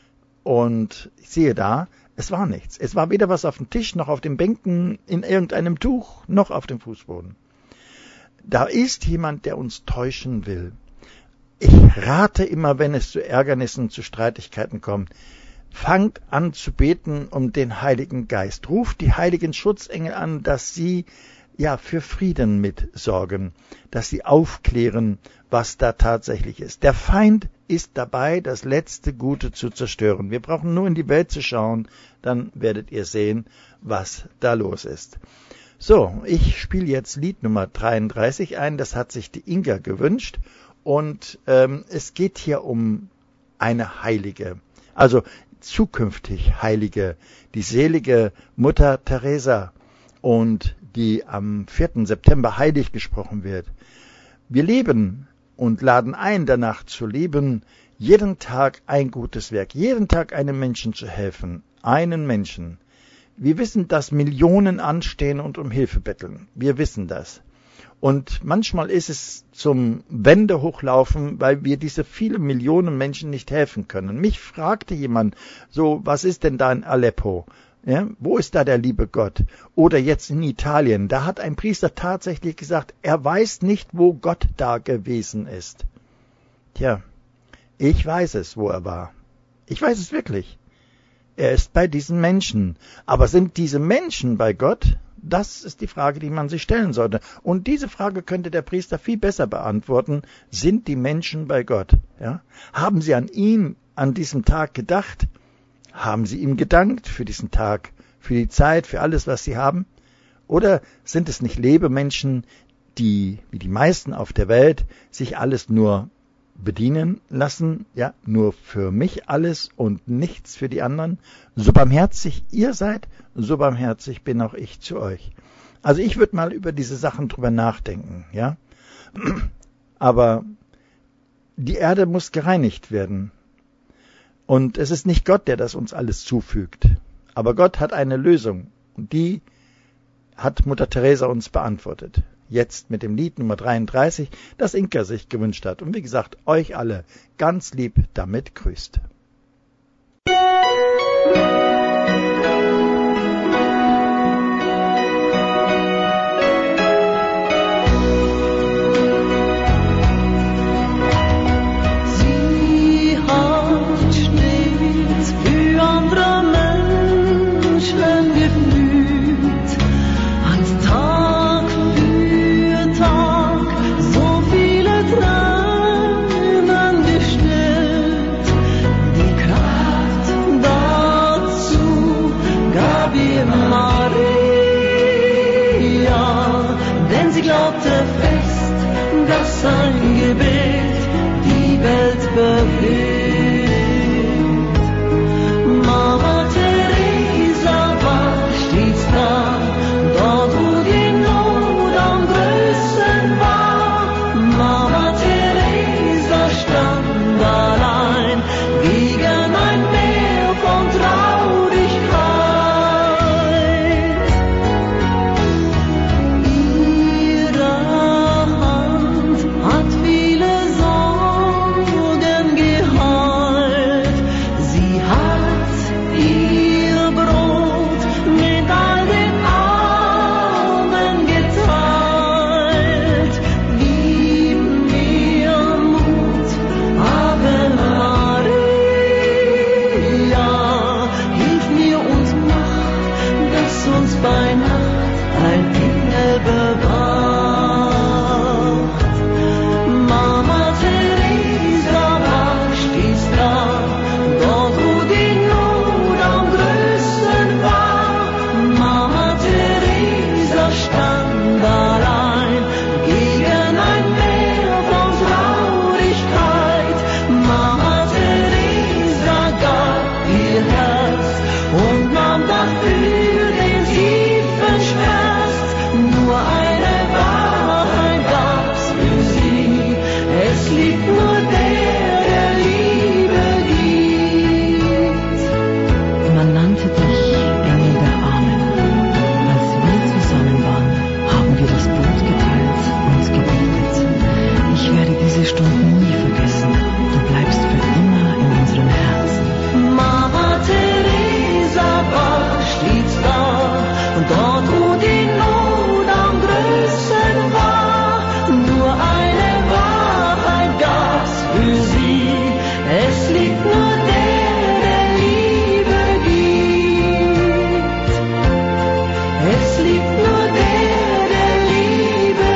Und ich sehe da, es war nichts. Es war weder was auf dem Tisch, noch auf den Bänken, in irgendeinem Tuch, noch auf dem Fußboden. Da ist jemand, der uns täuschen will. Ich rate immer, wenn es zu Ärgernissen, zu Streitigkeiten kommt, fangt an zu beten um den Heiligen Geist. Ruft die heiligen Schutzengel an, dass sie ja für Frieden mitsorgen, dass sie aufklären, was da tatsächlich ist. Der Feind ist dabei, das letzte Gute zu zerstören. Wir brauchen nur in die Welt zu schauen, dann werdet ihr sehen, was da los ist. So, ich spiele jetzt Lied Nummer 33 ein, das hat sich die Inga gewünscht und es geht hier um eine Heilige, also zukünftig Heilige, die selige Mutter Teresa und die am 4. September heilig gesprochen wird. Wir leben und laden ein, danach zu leben, jeden Tag ein gutes Werk, jeden Tag einem Menschen zu helfen, einen Menschen. Wir wissen, dass Millionen anstehen und um Hilfe betteln. Wir wissen das. Und manchmal ist es zum Wendehochlaufen, weil wir diese vielen Millionen Menschen nicht helfen können. Mich fragte jemand, so, was ist denn da in Aleppo? Ja, wo ist da der liebe Gott? Oder jetzt in Italien, da hat ein Priester tatsächlich gesagt, er weiß nicht, wo Gott da gewesen ist. Tja, ich weiß es, wo er war. Ich weiß es wirklich. Er ist bei diesen Menschen. Aber sind diese Menschen bei Gott? Das ist die Frage, die man sich stellen sollte. Und diese Frage könnte der Priester viel besser beantworten. Sind die Menschen bei Gott? Ja? Haben sie an ihn, an diesem Tag gedacht? Haben sie ihm gedankt für diesen Tag, für die Zeit, für alles, was sie haben? Oder sind es nicht Lebemenschen, die, wie die meisten auf der Welt, sich alles nur bedienen lassen, ja, nur für mich alles und nichts für die anderen? So barmherzig ihr seid, so barmherzig bin auch ich zu euch. Also ich würde mal über diese Sachen drüber nachdenken, ja. Aber die Erde muss gereinigt werden. Und es ist nicht Gott, der das uns alles zufügt. Aber Gott hat eine Lösung. Und die hat Mutter Teresa uns beantwortet. Jetzt mit dem Lied Nummer 33, das Inka sich gewünscht hat. Und wie gesagt, euch alle ganz lieb damit grüßt. Sie hat stets für andere Menschen geblüht, hat Tag für Tag so viele Tränen gestillt. Die Kraft dazu gab ihr Maria, denn sie glaubte fest, dass sein Gebet die Welt bewegt. Mama Teresa war stets da, dort wo die Not am größten war. Mama Teresa stand allein gegen ein Meer von Traurigkeit. Ihre Hand hat viele Sorgen geheilt. Sie hat ihr Brot mit all den Armen geteilt. Gib mir Mut, Ave Maria, hilf mir und mach, dass uns bei Nacht ein Engel bewahrt. Mama Teresa war stets da, dort wo die Not am größten war. Mama Teresa stand allein gegen ein Meer von Traurigkeit. Mama Teresa gab ihr Herz und nahm dafür den tiefen Schmerz. Nur eine Wahrheit gab's für sie, es liebt nur der Liebe gibt. Man nannte dich Engel der Armen. Als wir zusammen waren, haben wir das Brot geteilt und gebetet. Ich werde diese Stunden nie vergessen. Du bleibst für immer in unseren Herzen. Mama Teresa war stets da, und dort wo die Not am größten war. Nur eine Wahrheit gab's für sie, es liebt nur der Liebe gibt. Es liebt nur der Liebe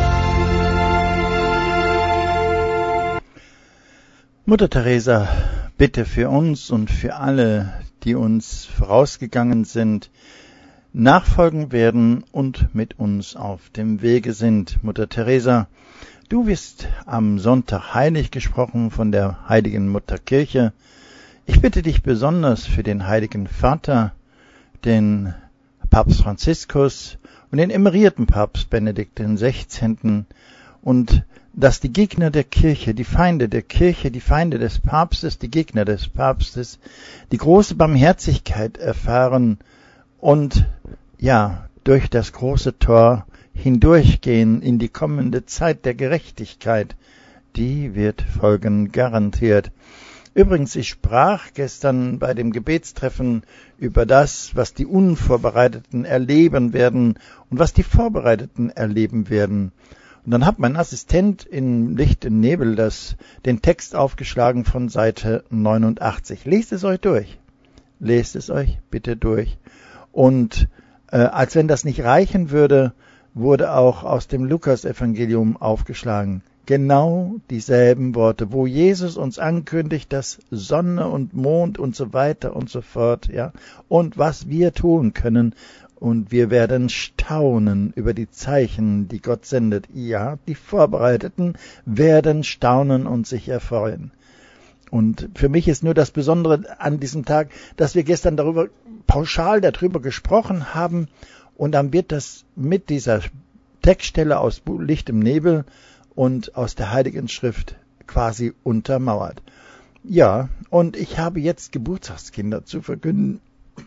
gibt. Mutter Teresa bitte für uns und für alle, die uns vorausgegangen sind, nachfolgen werden und mit uns auf dem Wege sind. Mutter Teresa, du wirst am Sonntag heilig gesprochen von der heiligen Mutterkirche. Ich bitte dich besonders für den heiligen Vater, den Papst Franziskus und den emerierten Papst Benedikt XVI. Und dass die Gegner der Kirche, die Feinde der Kirche, die Feinde des Papstes, die Gegner des Papstes, die große Barmherzigkeit erfahren und durch das große Tor hindurchgehen in die kommende Zeit der Gerechtigkeit, die wird folgen garantiert. Übrigens, ich sprach gestern bei dem Gebetstreffen über das, was die Unvorbereiteten erleben werden und was die Vorbereiteten erleben werden. Und dann hat mein Assistent in Licht im Nebel den Text aufgeschlagen von Seite 89. Lest es euch durch. Lest es euch bitte durch. Und als wenn das nicht reichen würde, wurde auch aus dem Lukas-Evangelium aufgeschlagen. Genau dieselben Worte, wo Jesus uns ankündigt, dass Sonne und Mond und so weiter und so fort, und was wir tun können. Und wir werden staunen über die Zeichen, die Gott sendet. Ja, die Vorbereiteten werden staunen und sich erfreuen. Und für mich ist nur das Besondere an diesem Tag, dass wir gestern pauschal darüber gesprochen haben. Und dann wird das mit dieser Textstelle aus Licht im Nebel und aus der Heiligen Schrift quasi untermauert. Ja, und ich habe jetzt Geburtstagskinder zu verkünden.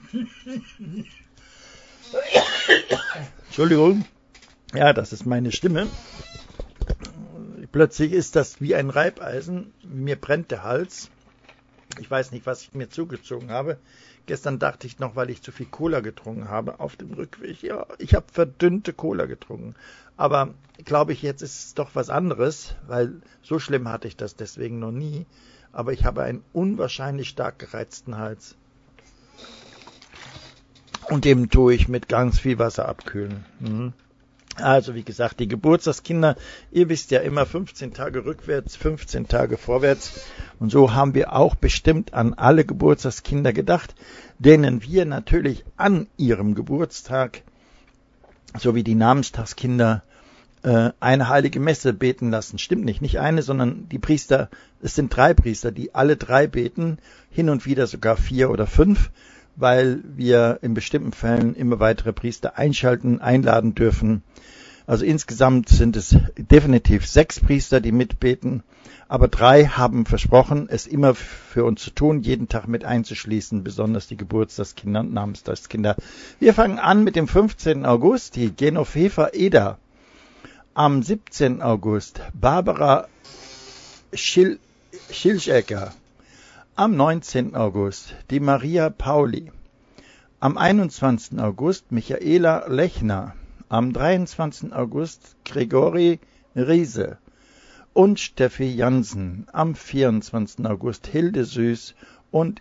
Entschuldigung. Ja, das ist meine Stimme. Plötzlich ist das wie ein Reibeisen. Mir brennt der Hals. Ich weiß nicht, was ich mir zugezogen habe. Gestern dachte ich noch, weil ich zu viel Cola getrunken habe, auf dem Rückweg. Ja, ich habe verdünnte Cola getrunken. Aber glaube ich, jetzt ist es doch was anderes, weil so schlimm hatte ich das deswegen noch nie. Aber ich habe einen unwahrscheinlich stark gereizten Hals. Und dem tue ich mit ganz viel Wasser abkühlen. Also wie gesagt, die Geburtstagskinder, ihr wisst ja immer 15 Tage rückwärts, 15 Tage vorwärts. Und so haben wir auch bestimmt an alle Geburtstagskinder gedacht, denen wir natürlich an ihrem Geburtstag, so wie die Namenstagskinder, eine heilige Messe beten lassen. Stimmt nicht eine, sondern die Priester, es sind 3 Priester, die alle 3 beten, hin und wieder sogar 4 oder 5, weil wir in bestimmten Fällen immer weitere Priester einladen dürfen. Also insgesamt sind es definitiv 6 Priester, die mitbeten, aber 3 haben versprochen, es immer für uns zu tun, jeden Tag mit einzuschließen, besonders die Geburtstagskinder und Namenstagskinder. Wir fangen an mit dem 15. August, die Genoveva Eder. Am 17. August Barbara Schilschecker. Am 19. August die Maria Pauli. Am 21. August Michaela Lechner. Am 23. August Gregori Riese und Steffi Jansen. Am 24. August Hilde Süß und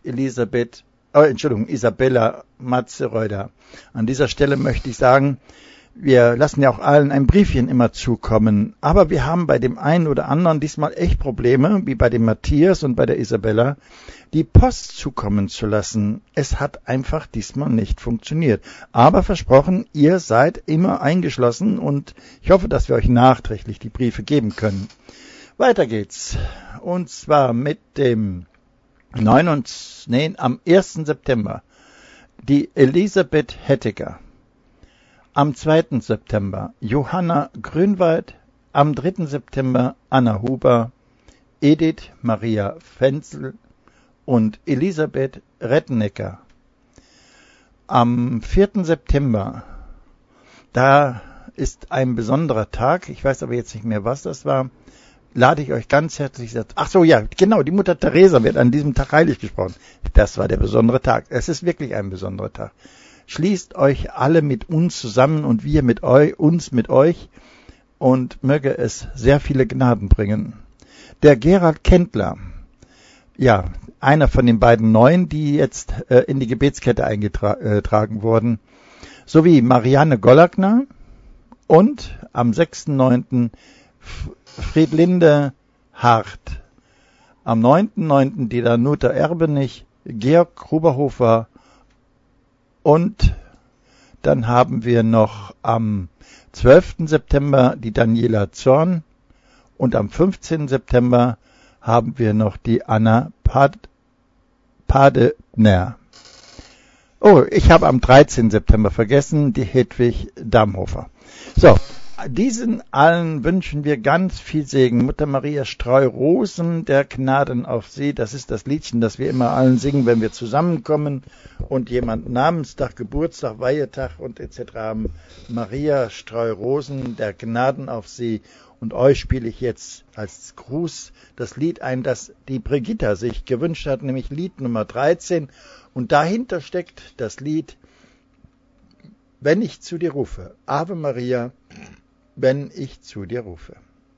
Isabella Matze-Reuter. An dieser Stelle möchte ich sagen, wir lassen ja auch allen ein Briefchen immer zukommen, aber wir haben bei dem einen oder anderen diesmal echt Probleme, wie bei dem Matthias und bei der Isabella, die Post zukommen zu lassen. Es hat einfach diesmal nicht funktioniert. Aber versprochen, ihr seid immer eingeschlossen und ich hoffe, dass wir euch nachträglich die Briefe geben können. Weiter geht's. Und zwar mit dem am 1. September die Elisabeth Hettiger. Am 2. September Johanna Grünwald, am 3. September Anna Huber, Edith Maria Fenzel und Elisabeth Rettenecker. Am 4. September, da ist ein besonderer Tag, ich weiß aber jetzt nicht mehr, was das war, lade ich euch ganz herzlich, die Mutter Teresa wird an diesem Tag heilig gesprochen. Das war der besondere Tag. Es ist wirklich ein besonderer Tag. Schließt euch alle mit uns zusammen und wir mit uns mit euch und möge es sehr viele Gnaden bringen. Der Gerald Kendler, einer von den beiden Neuen, die jetzt in die Gebetskette eingetragen wurden, sowie Marianne Gollagner und am 6.9. Friedlinde Hart. Am 9.9. die Danuta Erbenich, Georg Gruberhofer und dann haben wir noch am 12. September die Daniela Zorn und am 15. September haben wir noch die Anna Padner. Oh, ich habe am 13. September vergessen, die Hedwig Damhofer. So, diesen allen wünschen wir ganz viel Segen. Mutter Maria, streu Rosen der Gnaden auf sie. Das ist das Liedchen, das wir immer allen singen, wenn wir zusammenkommen und jemand Namenstag, Geburtstag, Weihetag und etc. haben. Maria, streu Rosen der Gnaden auf sie. Und euch spiele ich jetzt als Gruß das Lied ein, das die Brigitta sich gewünscht hat, nämlich Lied Nummer 13. Und dahinter steckt das Lied Wenn ich zu dir rufe. Ave Maria, wenn ich zu dir rufe.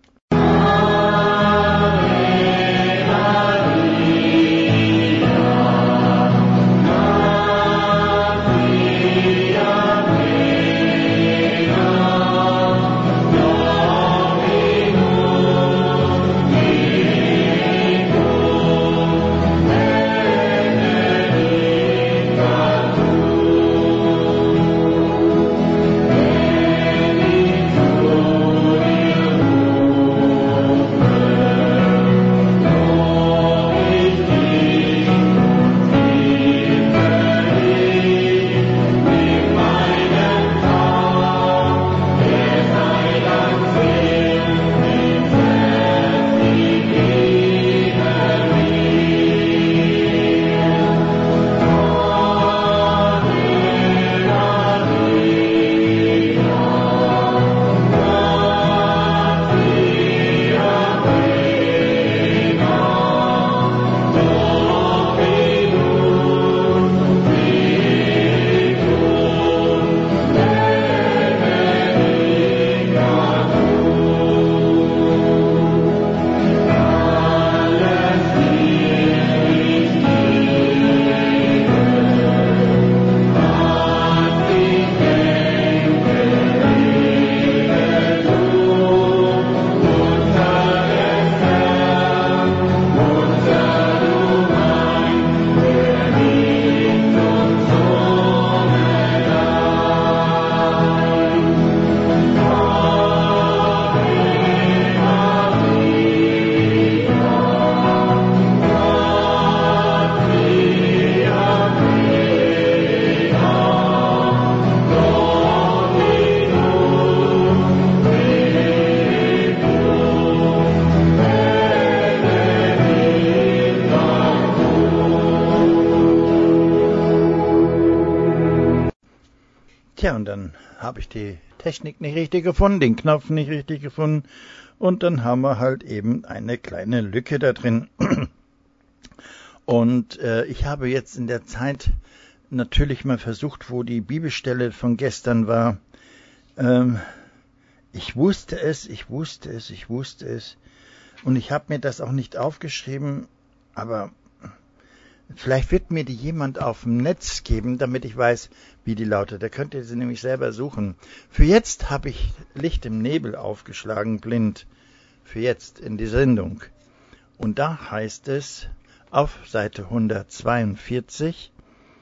Tja, und dann habe ich die Technik nicht richtig gefunden, den Knopf nicht richtig gefunden und dann haben wir halt eben eine kleine Lücke da drin. Und ich habe jetzt in der Zeit natürlich mal versucht, wo die Bibelstelle von gestern war. Ich wusste es und ich habe mir das auch nicht aufgeschrieben, aber vielleicht wird mir die jemand auf dem Netz geben, damit ich weiß, wie die lautet. Da könnt ihr sie nämlich selber suchen. Für jetzt habe ich Licht im Nebel aufgeschlagen, blind. Für jetzt in die Sendung. Und da heißt es auf Seite 142,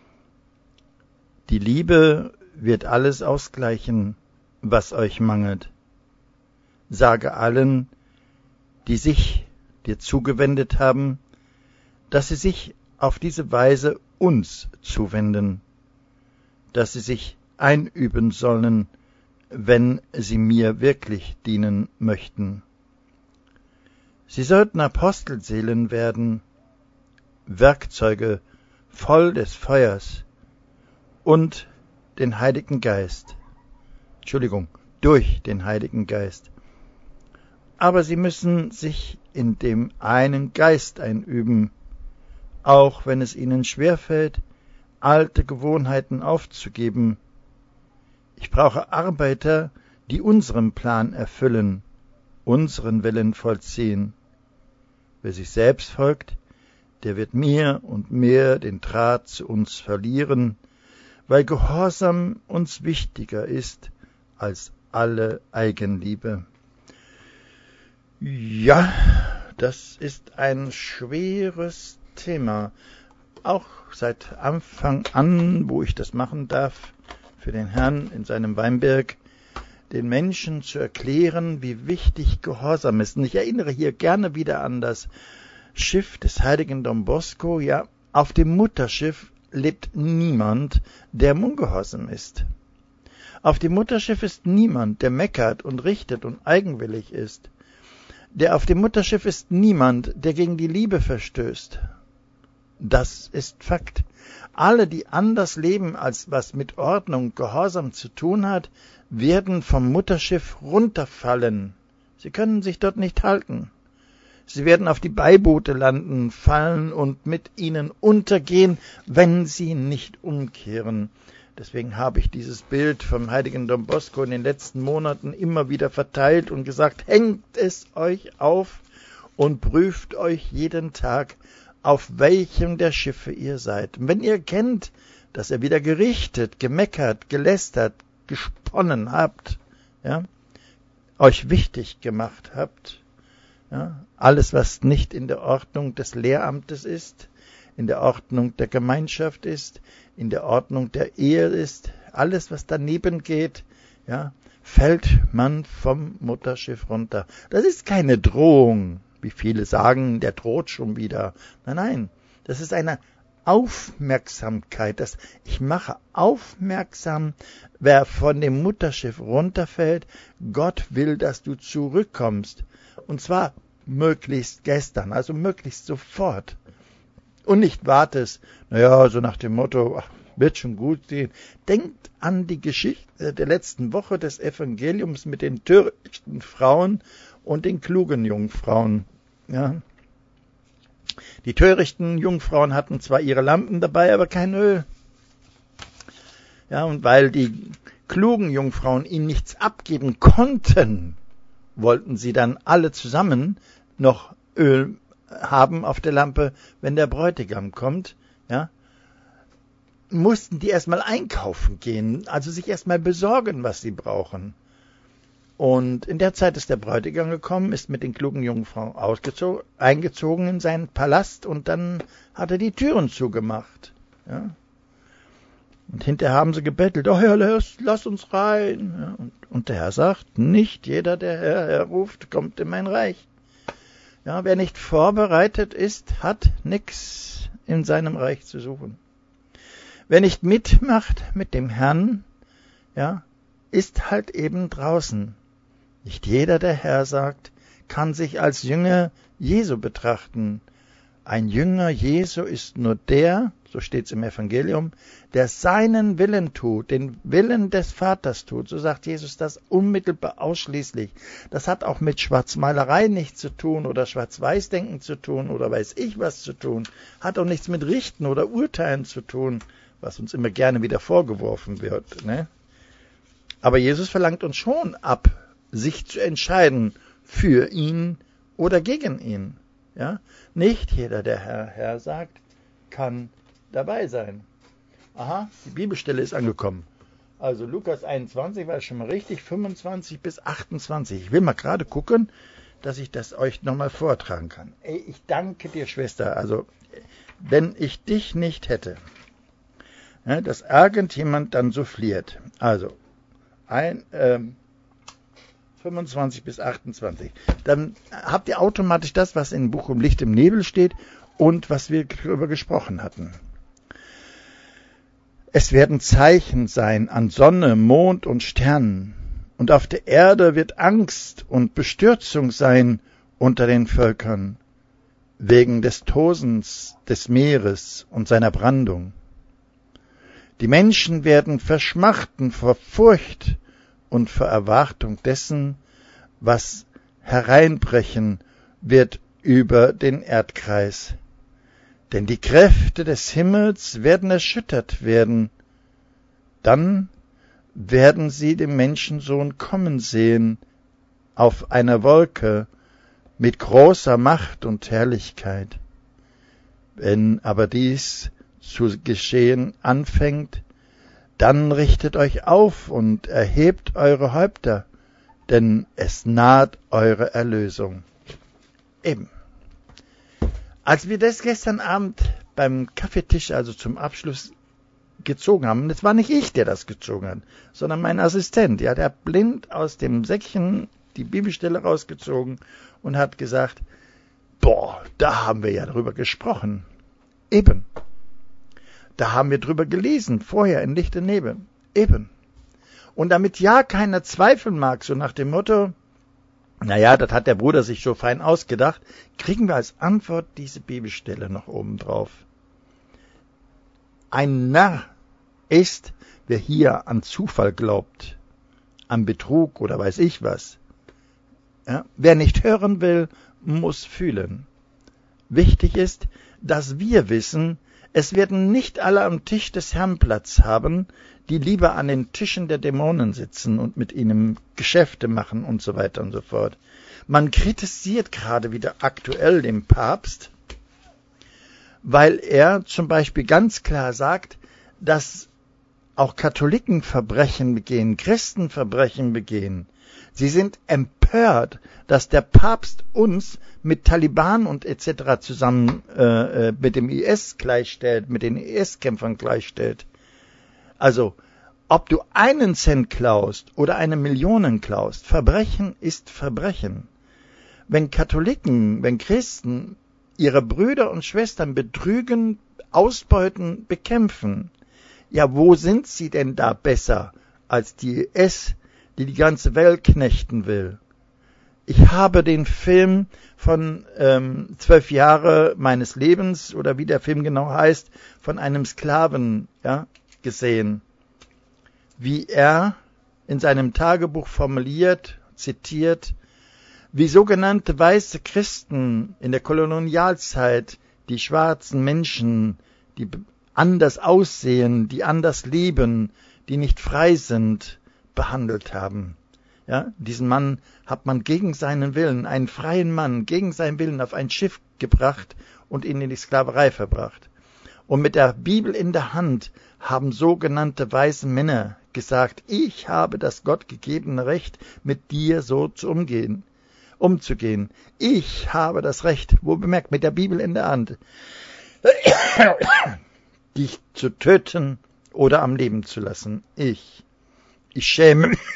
die Liebe wird alles ausgleichen, was euch mangelt. Sage allen, die sich dir zugewendet haben, dass sie sich auf diese Weise uns zuwenden, dass sie sich einüben sollen, wenn sie mir wirklich dienen möchten. Sie sollten Apostelseelen werden, Werkzeuge voll des Feuers und den Heiligen Geist. Durch den Heiligen Geist. Aber sie müssen sich in dem einen Geist einüben, auch wenn es ihnen schwerfällt, alte Gewohnheiten aufzugeben. Ich brauche Arbeiter, die unseren Plan erfüllen, unseren Willen vollziehen. Wer sich selbst folgt, der wird mehr und mehr den Draht zu uns verlieren, weil Gehorsam uns wichtiger ist als alle Eigenliebe. Ja, das ist ein schweres Thema. Auch seit Anfang an, wo ich das machen darf, für den Herrn in seinem Weinberg, den Menschen zu erklären, wie wichtig Gehorsam ist. Und ich erinnere hier gerne wieder an das Schiff des heiligen Don Bosco. Ja, auf dem Mutterschiff lebt niemand, der im Ungehorsam ist. Auf dem Mutterschiff ist niemand, der meckert und richtet und eigenwillig ist. Auf dem Mutterschiff ist niemand, der gegen die Liebe verstößt. Das ist Fakt. Alle, die anders leben, als was mit Ordnung, Gehorsam zu tun hat, werden vom Mutterschiff runterfallen. Sie können sich dort nicht halten. Sie werden auf die Beiboote landen, fallen und mit ihnen untergehen, wenn sie nicht umkehren. Deswegen habe ich dieses Bild vom heiligen Don Bosco in den letzten Monaten immer wieder verteilt und gesagt, hängt es euch auf und prüft euch jeden Tag, auf welchem der Schiffe ihr seid. Und wenn ihr kennt, dass ihr wieder gerichtet, gemeckert, gelästert, gesponnen habt, ja, euch wichtig gemacht habt, ja, alles, was nicht in der Ordnung des Lehramtes ist, in der Ordnung der Gemeinschaft ist, in der Ordnung der Ehe ist, alles, was daneben geht, ja, fällt man vom Mutterschiff runter. Das ist keine Drohung, wie viele sagen, der droht schon wieder. Nein, das ist eine Aufmerksamkeit. Ich mache aufmerksam, wer von dem Mutterschiff runterfällt. Gott will, dass du zurückkommst. Und zwar möglichst gestern, also möglichst sofort. Und nicht wartest, so nach dem Motto, wird schon gut gehen. Denkt an die Geschichte der letzten Woche des Evangeliums mit den törichten Frauen und den klugen Jungfrauen. Ja. Die törichten Jungfrauen hatten zwar ihre Lampen dabei, aber kein Öl. Ja, und weil die klugen Jungfrauen ihnen nichts abgeben konnten, wollten sie dann alle zusammen noch Öl haben auf der Lampe, wenn der Bräutigam kommt, ja, mussten die erstmal einkaufen gehen, also sich erstmal besorgen, was sie brauchen. Und in der Zeit ist der Bräutigam gekommen, ist mit den klugen Jungfrauen eingezogen in seinen Palast und dann hat er die Türen zugemacht. Ja. Und hinterher haben sie gebettelt, oh Herr, lass uns rein. Ja. Und der Herr sagt, nicht jeder, der Herr ruft, kommt in mein Reich. Ja, wer nicht vorbereitet ist, hat nichts in seinem Reich zu suchen. Wer nicht mitmacht mit dem Herrn, ja, ist halt eben draußen. Nicht jeder, der Herr sagt, kann sich als Jünger Jesu betrachten. Ein Jünger Jesu ist nur der, so steht es im Evangelium, der seinen Willen tut, den Willen des Vaters tut. So sagt Jesus das unmittelbar ausschließlich. Das hat auch mit Schwarzmalerei nichts zu tun oder Schwarz-Weiß-Denken zu tun oder weiß ich was zu tun. Hat auch nichts mit Richten oder Urteilen zu tun, was uns immer gerne wieder vorgeworfen wird. Ne? Aber Jesus verlangt uns schon ab, sich zu entscheiden für ihn oder gegen ihn. Ja? Nicht jeder, der Herr sagt, kann dabei sein. Aha, die Bibelstelle ist angekommen. Also Lukas 21 war schon mal richtig, 25 bis 28. Ich will mal gerade gucken, dass ich das euch nochmal vortragen kann. Ey, ich danke dir, Schwester. Also, wenn ich dich nicht hätte, ja, dass irgendjemand dann souffliert. Also, 25 bis 28. Dann habt ihr automatisch das, was im Buch um Licht im Nebel steht und was wir darüber gesprochen hatten. Es werden Zeichen sein an Sonne, Mond und Sternen, und auf der Erde wird Angst und Bestürzung sein unter den Völkern, wegen des Tosens des Meeres und seiner Brandung. Die Menschen werden verschmachten vor Furcht und vor Erwartung dessen, was hereinbrechen wird über den Erdkreis. Denn die Kräfte des Himmels werden erschüttert werden. Dann werden sie den Menschensohn kommen sehen auf einer Wolke mit großer Macht und Herrlichkeit. Wenn aber dies zu geschehen anfängt, dann richtet euch auf und erhebt eure Häupter, denn es naht eure Erlösung. Eben, Als wir das gestern Abend beim Kaffeetisch, also zum Abschluss, gezogen haben, das war nicht ich, der das gezogen hat, sondern mein Assistent. Ja, der hat blind aus dem Säckchen die Bibelstelle rausgezogen und hat gesagt, boah, da haben wir ja drüber gesprochen. Eben. Da haben wir drüber gelesen, vorher in Licht und Nebel. Eben. Und damit ja keiner zweifeln mag, so nach dem Motto, naja, das hat der Bruder sich so fein ausgedacht, kriegen wir als Antwort diese Bibelstelle noch oben drauf. Ein Narr ist, wer hier an Zufall glaubt, an Betrug oder weiß ich was. Ja, wer nicht hören will, muss fühlen. Wichtig ist, dass wir wissen, es werden nicht alle am Tisch des Herrn Platz haben, die lieber an den Tischen der Dämonen sitzen und mit ihnen Geschäfte machen und so weiter und so fort. Man kritisiert gerade wieder aktuell den Papst, weil er zum Beispiel ganz klar sagt, dass auch Katholiken Verbrechen begehen, Christen Verbrechen begehen. Sie sind empört, dass der Papst uns mit Taliban und etc. zusammen mit dem IS gleichstellt, mit den IS-Kämpfern gleichstellt. Also, ob du 1 Cent klaust oder 1 Million klaust, Verbrechen ist Verbrechen. Wenn Katholiken, wenn Christen ihre Brüder und Schwestern betrügen, ausbeuten, bekämpfen, ja, wo sind sie denn da besser als die IS, die die ganze Welt knechten will? Ich habe den Film von 12 Jahre meines Lebens, oder wie der Film genau heißt, von einem Sklaven gesehen, wie er in seinem Tagebuch formuliert, zitiert, wie sogenannte weiße Christen in der Kolonialzeit die schwarzen Menschen, die anders aussehen, die anders leben, die nicht frei sind, behandelt haben. Ja, diesen Mann hat man gegen seinen Willen, einen freien Mann, gegen seinen Willen auf ein Schiff gebracht und ihn in die Sklaverei verbracht. Und mit der Bibel in der Hand haben sogenannte weiße Männer gesagt, ich habe das Gott gegebene Recht, mit dir so umzugehen. Ich habe das Recht, wo bemerkt, mit der Bibel in der Hand, dich zu töten oder am Leben zu lassen. Ich schäme mich.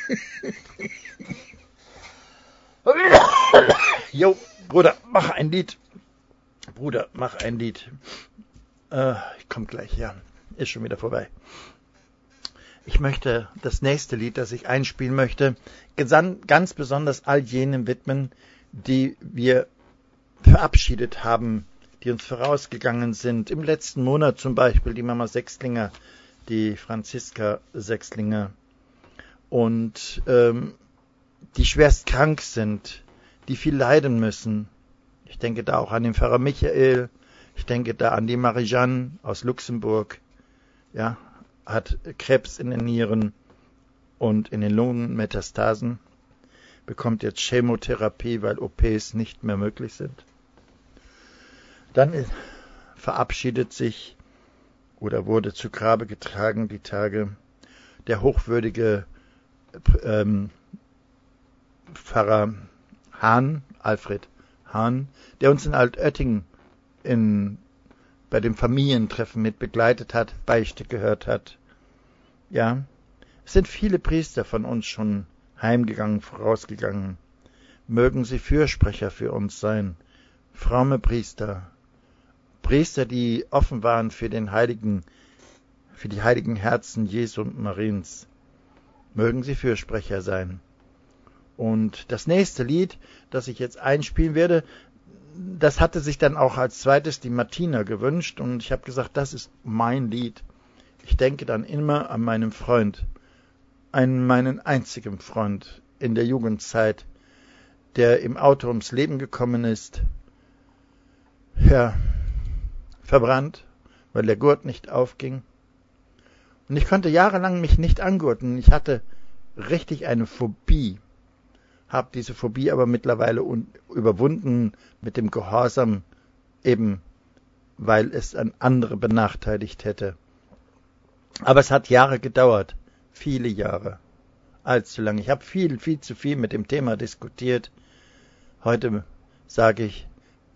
Jo, Bruder, mach ein Lied. Bruder, mach ein Lied. Ich komm gleich, ja. Ist schon wieder vorbei. Ich möchte das nächste Lied, das ich einspielen möchte, ganz besonders all jenen widmen, die wir verabschiedet haben, die uns vorausgegangen sind. Im letzten Monat zum Beispiel die Mama Sechslinger, die Franziska Sechslinger. Und die schwerst krank sind, die viel leiden müssen. Ich denke da auch an den Pfarrer Michael, ich denke da an die Marie-Jeanne aus Luxemburg, ja, hat Krebs in den Nieren und in den Lungenmetastasen, bekommt jetzt Chemotherapie, weil OPs nicht mehr möglich sind. Dann verabschiedet sich oder wurde zu Grabe getragen die Tage der hochwürdige Pfarrer Hahn, Alfred Hahn, der uns in Altötting bei dem Familientreffen mit begleitet hat, Beichte gehört hat. Ja, es sind viele Priester von uns schon heimgegangen, vorausgegangen. Mögen sie Fürsprecher für uns sein, fromme Priester, die offen waren für die heiligen Herzen Jesu und Mariens. Mögen sie Fürsprecher sein. Und das nächste Lied, das ich jetzt einspielen werde, das hatte sich dann auch als zweites die Martina gewünscht. Und ich habe gesagt, das ist mein Lied. Ich denke dann immer an meinen Freund, an meinen einzigen Freund in der Jugendzeit, der im Auto ums Leben gekommen ist. Ja, verbrannt, weil der Gurt nicht aufging. Und ich konnte jahrelang mich nicht angurten. Ich hatte richtig eine Phobie. Habe diese Phobie aber mittlerweile überwunden mit dem Gehorsam, eben weil es an andere benachteiligt hätte. Aber es hat Jahre gedauert, viele Jahre, allzu lange. Ich habe viel zu viel mit dem Thema diskutiert. Heute sage ich,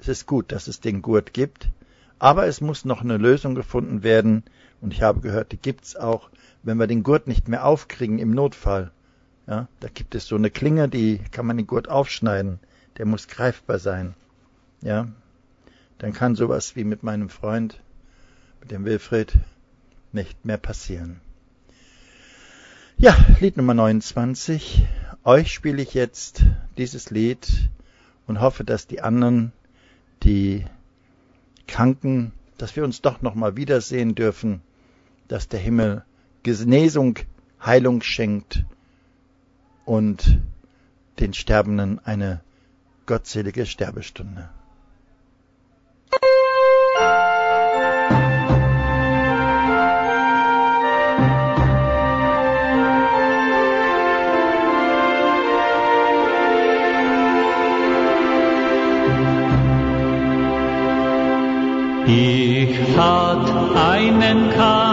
Es ist gut, dass es den Gurt gibt, aber es muss noch eine Lösung gefunden werden. Und ich habe gehört, die gibt's auch, wenn wir den Gurt nicht mehr aufkriegen im Notfall. Ja, da gibt es so eine Klinge, die kann man den Gurt aufschneiden. Der muss greifbar sein. Ja, dann kann sowas wie mit meinem Freund, mit dem Wilfried, nicht mehr passieren. Ja, Lied Nummer 29. Euch spiele ich jetzt dieses Lied und hoffe, dass die anderen, die Kranken, dass wir uns doch nochmal wiedersehen dürfen, dass der Himmel Genesung, Heilung schenkt und den Sterbenden eine gottselige Sterbestunde. Ich hatte einen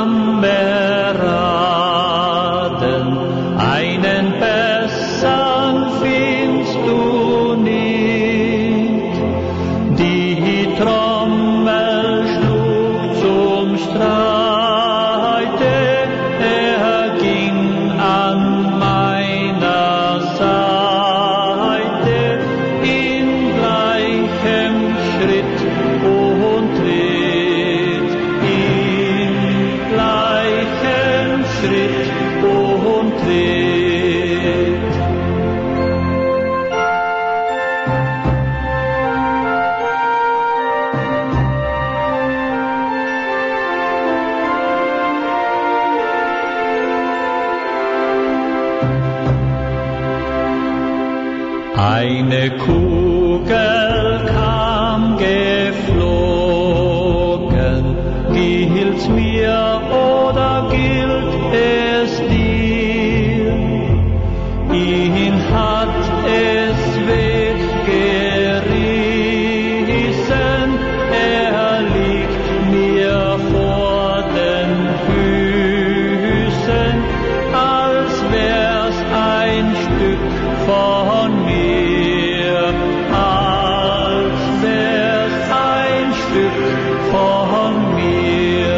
Kameraden, einen bessern findest du nicht. Die Trommel schlug zum Streite, er ging an meiner Seite in gleichem Schritt und Tritt, in gleichem Schritt und Tritt. Eine Kugel kam geflogen, gilt's mir oder gilt es dir? Ihn hat es weggerissen, er liegt mir vor den Füßen, als wär's ein Stück von mir, als wär's ein Stück von mir.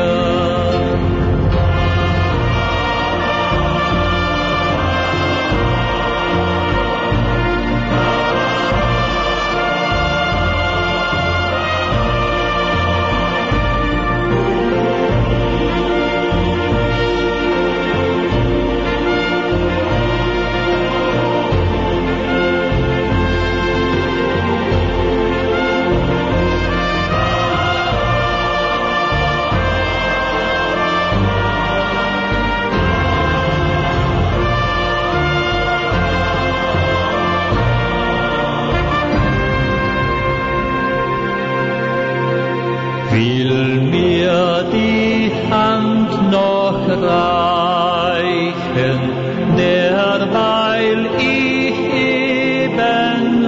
Will mir die Hand noch reichen, derweil ich eben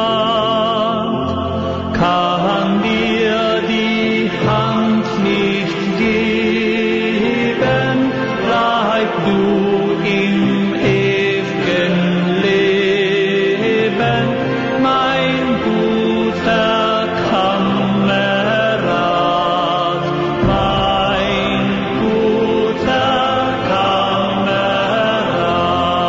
land, kann dir die Hand nicht geben, bleib du im ewigen Leben, mein guter Kamerad, mein guter Kamerad.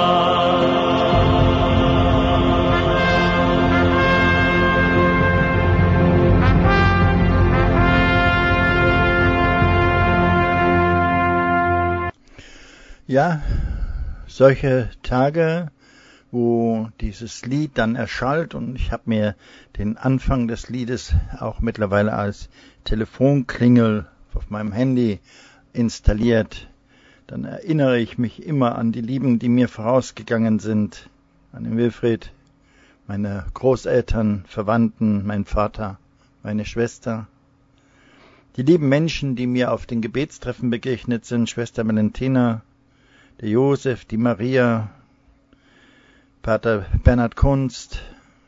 Ja, solche Tage, wo dieses Lied dann erschallt, und ich habe mir den Anfang des Liedes auch mittlerweile als Telefonklingel auf meinem Handy installiert, dann erinnere ich mich immer an die Lieben, die mir vorausgegangen sind, an den Wilfried, meine Großeltern, Verwandten, mein Vater, meine Schwester, die lieben Menschen, die mir auf den Gebetstreffen begegnet sind, Schwester Valentina, der Josef, die Maria, Pater Bernhard Kunst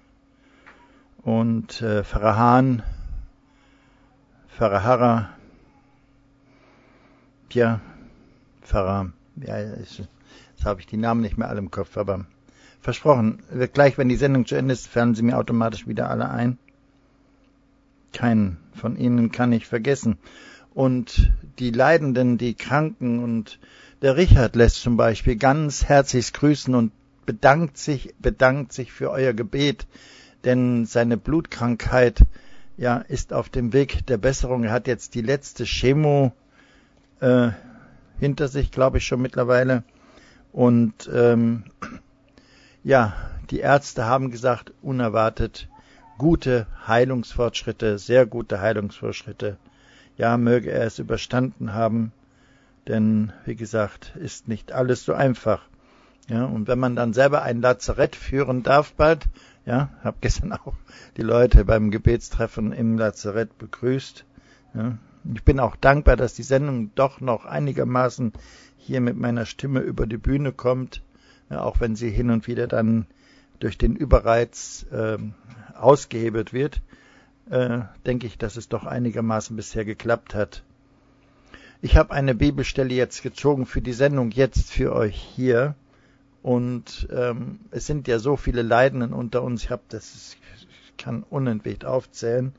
und Pfarrer Hahn, Pfarrer Harrer, ja, Pfarrer, ja, jetzt habe ich die Namen nicht mehr alle im Kopf, aber versprochen, gleich wenn die Sendung zu Ende ist, fallen sie mir automatisch wieder alle ein. Keinen von ihnen kann ich vergessen. Und die Leidenden, die Kranken, und der Richard lässt zum Beispiel ganz herzlich grüßen und bedankt sich für euer Gebet, denn seine Blutkrankheit ist auf dem Weg der Besserung. Er hat jetzt die letzte Chemo hinter sich, glaube ich, schon mittlerweile. Und die Ärzte haben gesagt, unerwartet, gute Heilungsfortschritte, sehr gute Heilungsfortschritte. Ja, möge er es überstanden haben, denn, wie gesagt, ist nicht alles so einfach. Ja, und wenn man dann selber ein Lazarett führen darf bald, habe gestern auch die Leute beim Gebetstreffen im Lazarett begrüßt. Ja, ich bin auch dankbar, dass die Sendung doch noch einigermaßen hier mit meiner Stimme über die Bühne kommt, auch wenn sie hin und wieder dann durch den Überreiz ausgehebelt wird, denke ich, dass es doch einigermaßen bisher geklappt hat. Ich habe eine Bibelstelle jetzt gezogen für die Sendung, jetzt für euch hier. Und es sind ja so viele Leidenden unter uns, ich kann unentwegt aufzählen.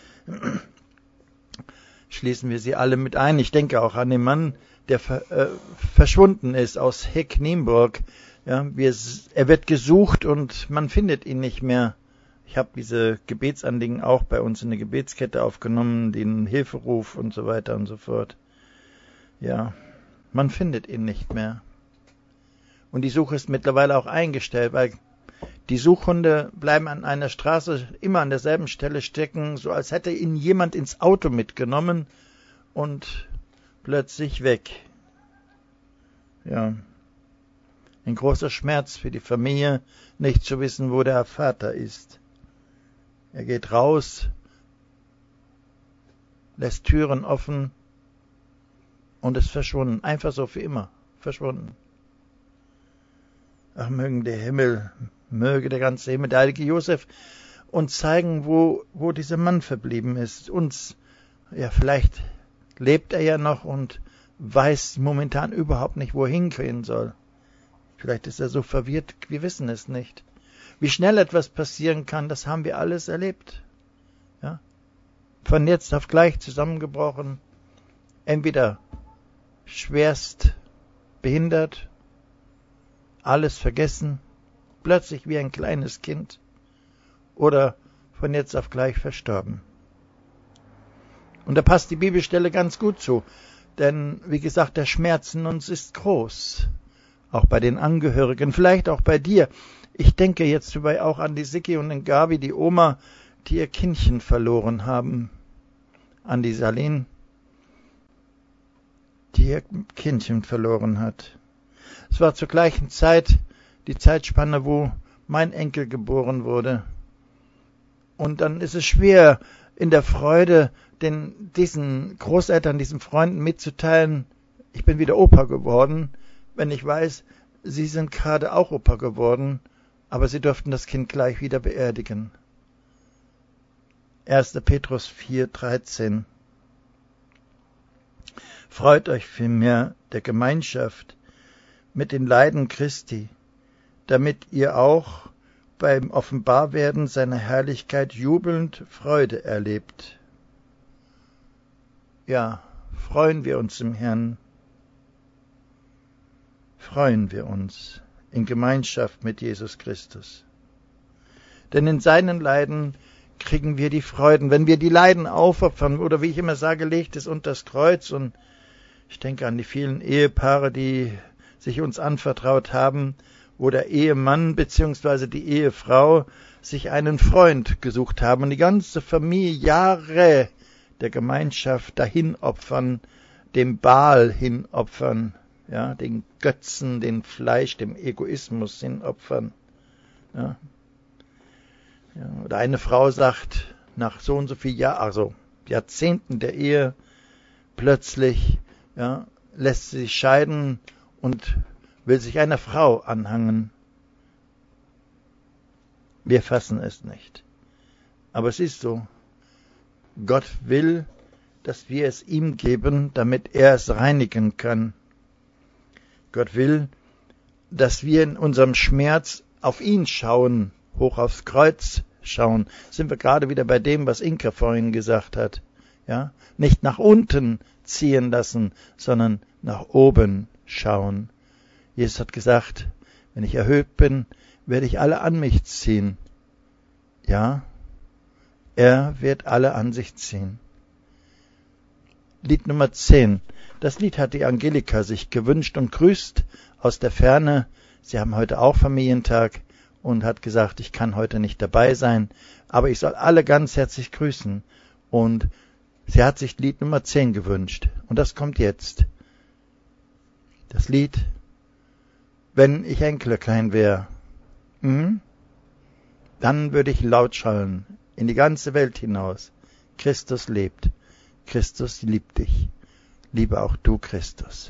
Schließen wir sie alle mit ein. Ich denke auch an den Mann, der verschwunden ist aus Heck-Nienburg. Ja, er wird gesucht und man findet ihn nicht mehr. Ich habe diese Gebetsanliegen auch bei uns in der Gebetskette aufgenommen, den Hilferuf und so weiter und so fort. Ja, man findet ihn nicht mehr. Und die Suche ist mittlerweile auch eingestellt, weil die Suchhunde bleiben an einer Straße immer an derselben Stelle stecken, so als hätte ihn jemand ins Auto mitgenommen und plötzlich weg. Ja, ein großer Schmerz für die Familie, nicht zu wissen, wo der Vater ist. Er geht raus, lässt Türen offen und ist verschwunden, einfach so für immer, verschwunden. Ach, möge der ganze Himmel, der heilige Josef, uns zeigen, wo dieser Mann verblieben ist. Vielleicht lebt er ja noch und weiß momentan überhaupt nicht, wo er hingehen soll. Vielleicht ist er so verwirrt, wir wissen es nicht. Wie schnell etwas passieren kann, das haben wir alles erlebt. Ja? Von jetzt auf gleich zusammengebrochen, entweder schwerst behindert, alles vergessen, plötzlich wie ein kleines Kind, oder von jetzt auf gleich verstorben. Und da passt die Bibelstelle ganz gut zu, denn, wie gesagt, der Schmerz in uns ist groß, auch bei den Angehörigen, vielleicht auch bei dir. Ich denke jetzt dabei auch an die Sicki und den Gabi, die Oma, die ihr Kindchen verloren haben, an die Salin, die ihr Kindchen verloren hat. Es war zur gleichen Zeit die Zeitspanne, wo mein Enkel geboren wurde. Und dann ist es schwer, in der Freude diesen Großeltern, diesen Freunden mitzuteilen, ich bin wieder Opa geworden, wenn ich weiß, sie sind gerade auch Opa geworden, aber sie durften das Kind gleich wieder beerdigen. 1. Petrus 4,13. Freut euch vielmehr der Gemeinschaft mit den Leiden Christi, damit ihr auch beim Offenbarwerden seiner Herrlichkeit jubelnd Freude erlebt. Ja, freuen wir uns im Herrn. Freuen wir uns in Gemeinschaft mit Jesus Christus. Denn in seinen Leiden kriegen wir die Freuden. Wenn wir die Leiden aufopfern, oder wie ich immer sage, legt es unter das Kreuz. Und ich denke an die vielen Ehepaare, die sich uns anvertraut haben, wo der Ehemann bzw. die Ehefrau sich einen Freund gesucht haben und die ganze Familie Jahre der Gemeinschaft dahin opfern, dem Baal hinopfern, ja, den Götzen, den Fleisch, dem Egoismus hinopfern. Ja. Ja, oder eine Frau sagt, nach so und so viel Jahrzehnten der Ehe, plötzlich lässt sie sich scheiden und will sich einer Frau anhangen. Wir fassen es nicht. Aber es ist so. Gott will, dass wir es ihm geben, damit er es reinigen kann. Gott will, dass wir in unserem Schmerz auf ihn schauen, hoch aufs Kreuz schauen. Sind wir gerade wieder bei dem, was Inka vorhin gesagt hat. Ja? Nicht nach unten ziehen lassen, sondern nach oben schauen. Jesus hat gesagt, wenn ich erhöht bin, werde ich alle an mich ziehen. Ja, er wird alle an sich ziehen. Lied Nummer 10. Das Lied hat die Angelika sich gewünscht und grüßt aus der Ferne. Sie haben heute auch Familientag und hat gesagt, ich kann heute nicht dabei sein, aber ich soll alle ganz herzlich grüßen. Und sie hat sich Lied Nummer 10 gewünscht. Und das kommt jetzt. Das Lied, wenn ich ein Glöcklein wäre, dann würde ich laut schallen in die ganze Welt hinaus. Christus lebt. Christus liebt dich. Liebe auch du Christus.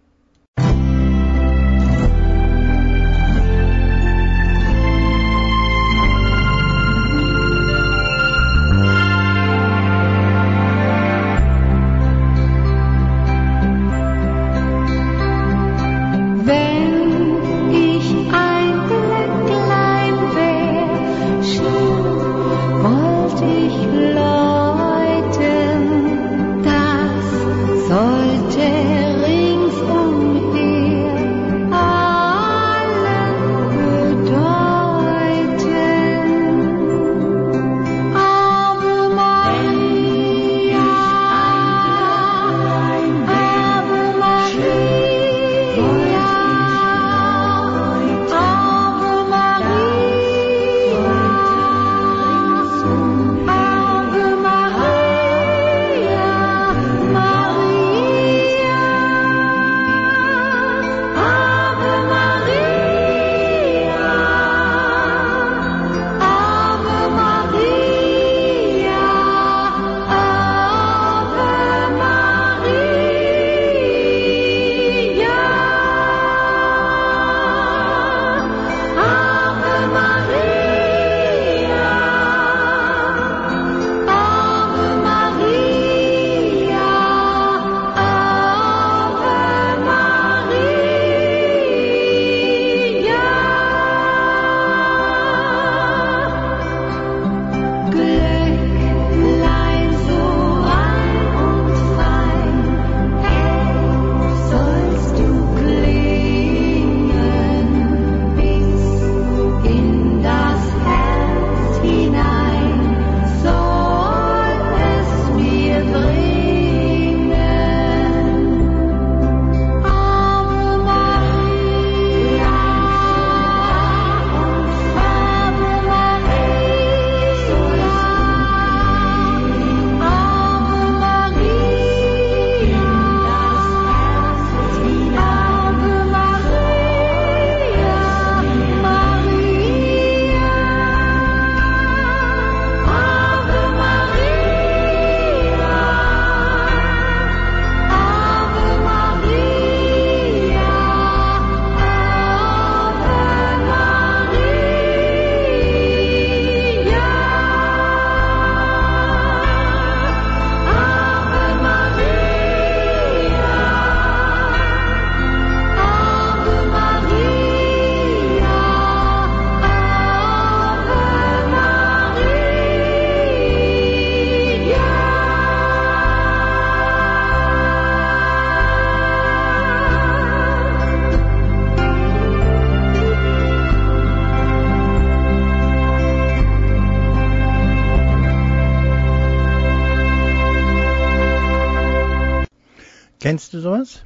Kennst du sowas?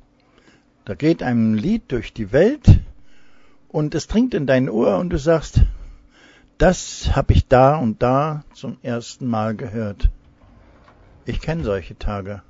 Da geht ein Lied durch die Welt und es dringt in dein Ohr und du sagst, das habe ich da und da zum ersten Mal gehört. Ich kenne solche Tage.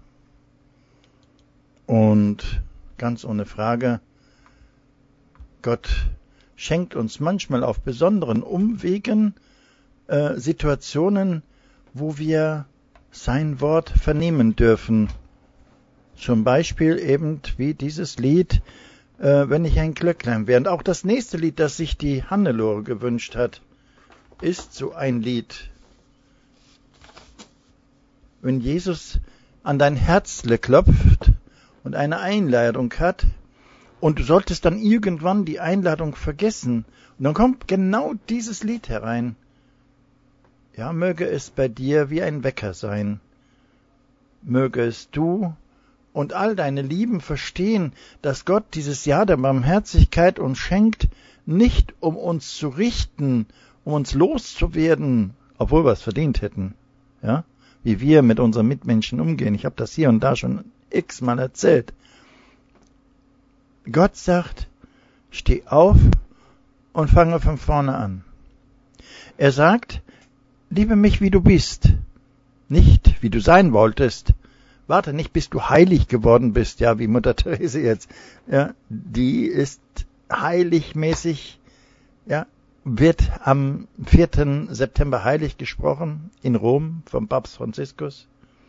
Und ganz ohne Frage, Gott schenkt uns manchmal auf besonderen Umwegen Situationen, wo wir sein Wort vernehmen dürfen. Zum Beispiel eben wie dieses Lied, wenn ich ein Glöcklein wäre. Und auch das nächste Lied, das sich die Hannelore gewünscht hat, ist so ein Lied. Wenn Jesus an dein Herzle klopft und eine Einladung hat und du solltest dann irgendwann die Einladung vergessen und dann kommt genau dieses Lied herein. Ja, möge es bei dir wie ein Wecker sein. Möge es du und all deine Lieben verstehen, dass Gott dieses Jahr der Barmherzigkeit uns schenkt, nicht um uns zu richten, um uns loszuwerden, obwohl wir es verdient hätten, ja, wie wir mit unseren Mitmenschen umgehen. Ich habe das hier und da schon x-mal erzählt. Gott sagt, steh auf und fange von vorne an. Er sagt, liebe mich, wie du bist, nicht wie du sein wolltest. Warte nicht, bis du heilig geworden bist, ja, wie Mutter Therese jetzt. Ja, die ist heiligmäßig, ja, wird am 4. September heilig gesprochen in Rom vom Papst Franziskus.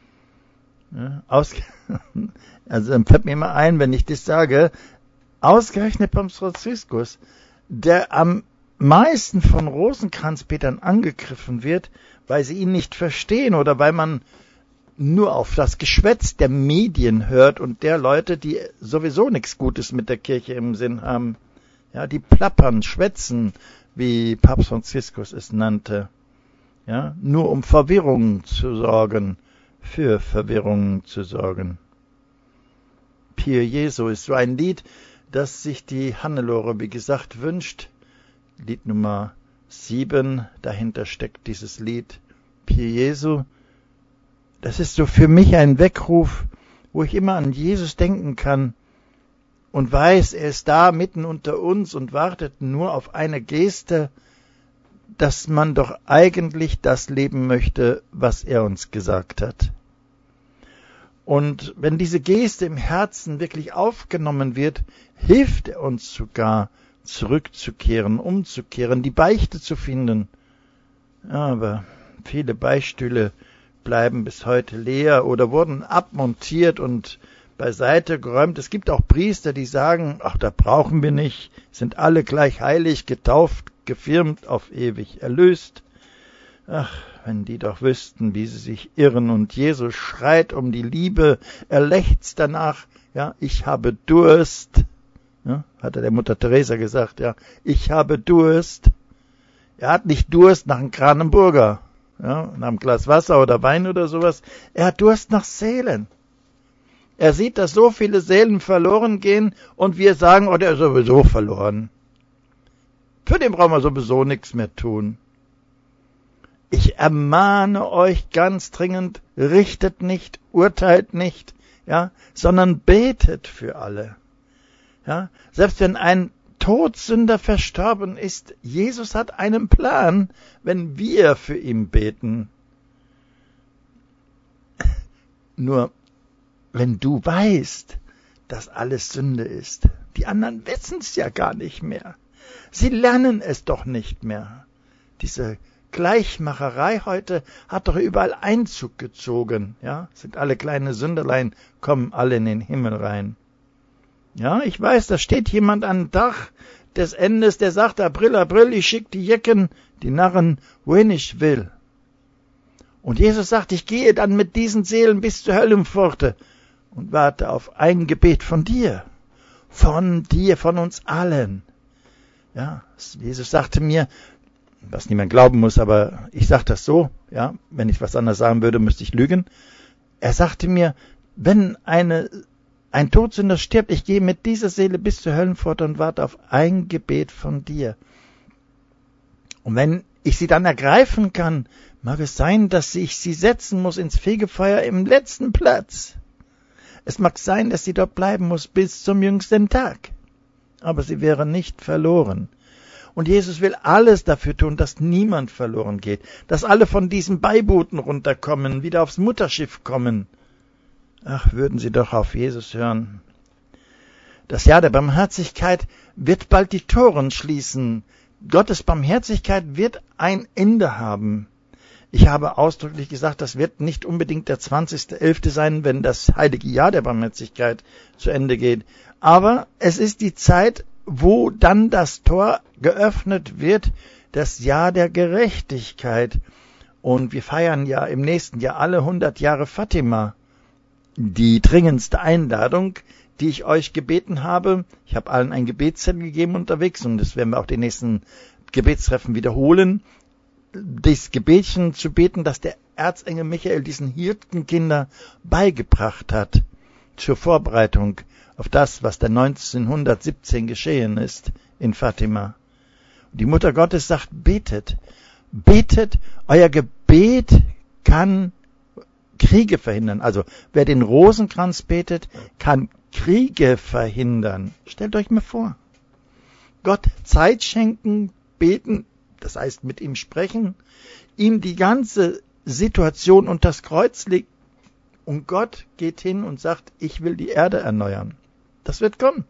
Ja, also dann fällt mir immer ein, wenn ich das sage, ausgerechnet Papst Franziskus, der am meisten von Rosenkranzbetern angegriffen wird, weil sie ihn nicht verstehen oder weil man nur auf das Geschwätz der Medien hört und der Leute, die sowieso nichts Gutes mit der Kirche im Sinn haben. Ja, die plappern, schwätzen, wie Papst Franziskus es nannte. Ja, nur um Verwirrung zu sorgen, für Verwirrung zu sorgen. Pie Jesu ist so ein Lied, das sich die Hannelore, wie gesagt, wünscht. Lied Nummer 7, dahinter steckt dieses Lied Pie Jesu. Das ist so für mich ein Weckruf, wo ich immer an Jesus denken kann und weiß, er ist da mitten unter uns und wartet nur auf eine Geste, dass man doch eigentlich das leben möchte, was er uns gesagt hat. Und wenn diese Geste im Herzen wirklich aufgenommen wird, hilft er uns sogar, zurückzukehren, umzukehren, die Beichte zu finden. Aber viele Beistühle bleiben bis heute leer oder wurden abmontiert und beiseite geräumt. Es gibt auch Priester, die sagen, ach, da brauchen wir nicht, sind alle gleich heilig, getauft, gefirmt, auf ewig erlöst. Ach, wenn die doch wüssten, wie sie sich irren, und Jesus schreit um die Liebe, er lechzt danach, ja, ich habe Durst, ja, hatte der Mutter Teresa gesagt, ja, ich habe Durst. Er hat nicht Durst nach einem Kranenburger, ja, nach einem Glas Wasser oder Wein oder sowas, er hat Durst nach Seelen. Er sieht, dass so viele Seelen verloren gehen und wir sagen, oh, der ist sowieso verloren. Für den brauchen wir sowieso nichts mehr tun. Ich ermahne euch ganz dringend, richtet nicht, urteilt nicht, ja, sondern betet für alle. Ja, selbst wenn ein Todsünder verstorben ist, Jesus hat einen Plan, wenn wir für ihn beten. Nur, wenn du weißt, dass alles Sünde ist, die anderen wissen es ja gar nicht mehr. Sie lernen es doch nicht mehr. Diese Gleichmacherei heute hat doch überall Einzug gezogen. Ja, sind alle kleine Sünderlein, kommen alle in den Himmel rein. Ja, ich weiß, da steht jemand am Dach des Endes, der sagt, April, April, ich schick die Jecken, die Narren, wohin ich will. Und Jesus sagt, ich gehe dann mit diesen Seelen bis zur Höllenpforte und warte auf ein Gebet von dir, von uns allen. Ja, Jesus sagte mir, was niemand glauben muss, aber ich sage das so, ja, wenn ich was anderes sagen würde, müsste ich lügen. Er sagte mir, wenn ein Todsünder stirbt, ich gehe mit dieser Seele bis zur Höllenpforte und warte auf ein Gebet von dir. Und wenn ich sie dann ergreifen kann, mag es sein, dass ich sie setzen muss ins Fegefeuer im letzten Platz. Es mag sein, dass sie dort bleiben muss bis zum jüngsten Tag. Aber sie wäre nicht verloren. Und Jesus will alles dafür tun, dass niemand verloren geht, dass alle von diesen Beibooten runterkommen, wieder aufs Mutterschiff kommen. Ach, würden Sie doch auf Jesus hören. Das Jahr der Barmherzigkeit wird bald die Toren schließen. Gottes Barmherzigkeit wird ein Ende haben. Ich habe ausdrücklich gesagt, das wird nicht unbedingt der 20.11. sein, wenn das heilige Jahr der Barmherzigkeit zu Ende geht. Aber es ist die Zeit, wo dann das Tor geöffnet wird, das Jahr der Gerechtigkeit. Und wir feiern ja im nächsten Jahr alle 100 Jahre Fatima. Die dringendste Einladung, die ich euch gebeten habe, ich habe allen ein Gebetszettel gegeben unterwegs und das werden wir auch die nächsten Gebetstreffen wiederholen, das Gebetchen zu beten, das der Erzengel Michael diesen Hirtenkinder beigebracht hat, zur Vorbereitung auf das, was da 1917 geschehen ist in Fatima. Und die Mutter Gottes sagt, betet, betet, euer Gebet kann Kriege verhindern. Also wer den Rosenkranz betet, kann Kriege verhindern. Stellt euch mal vor. Gott Zeit schenken, beten, das heißt mit ihm sprechen, ihm die ganze Situation unter das Kreuz legen und Gott geht hin und sagt, ich will die Erde erneuern. Das wird kommen.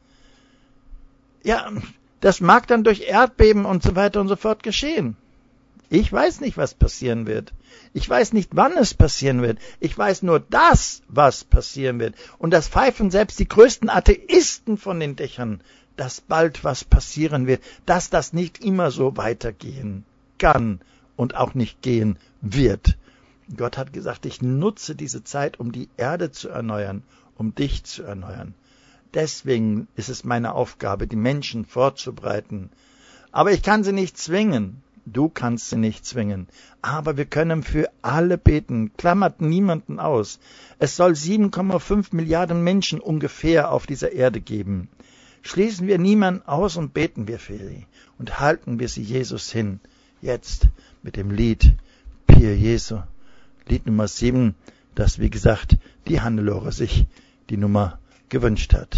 Ja, das mag dann durch Erdbeben und so weiter und so fort geschehen. Ich weiß nicht, was passieren wird. Ich weiß nicht, wann es passieren wird. Ich weiß nur das, was passieren wird. Und das pfeifen selbst die größten Atheisten von den Dächern, dass bald was passieren wird, dass das nicht immer so weitergehen kann und auch nicht gehen wird. Gott hat gesagt, ich nutze diese Zeit, um die Erde zu erneuern, um dich zu erneuern. Deswegen ist es meine Aufgabe, die Menschen vorzubereiten. Aber ich kann sie nicht zwingen. Du kannst sie nicht zwingen. Aber wir können für alle beten. Klammert niemanden aus. Es soll 7,5 Milliarden Menschen ungefähr auf dieser Erde geben. Schließen wir niemanden aus und beten wir für sie. Und halten wir sie Jesus hin. Jetzt mit dem Lied Pie Jesu. Lied Nummer 7, das wie gesagt die Hannelore sich die Nummer gewünscht hat.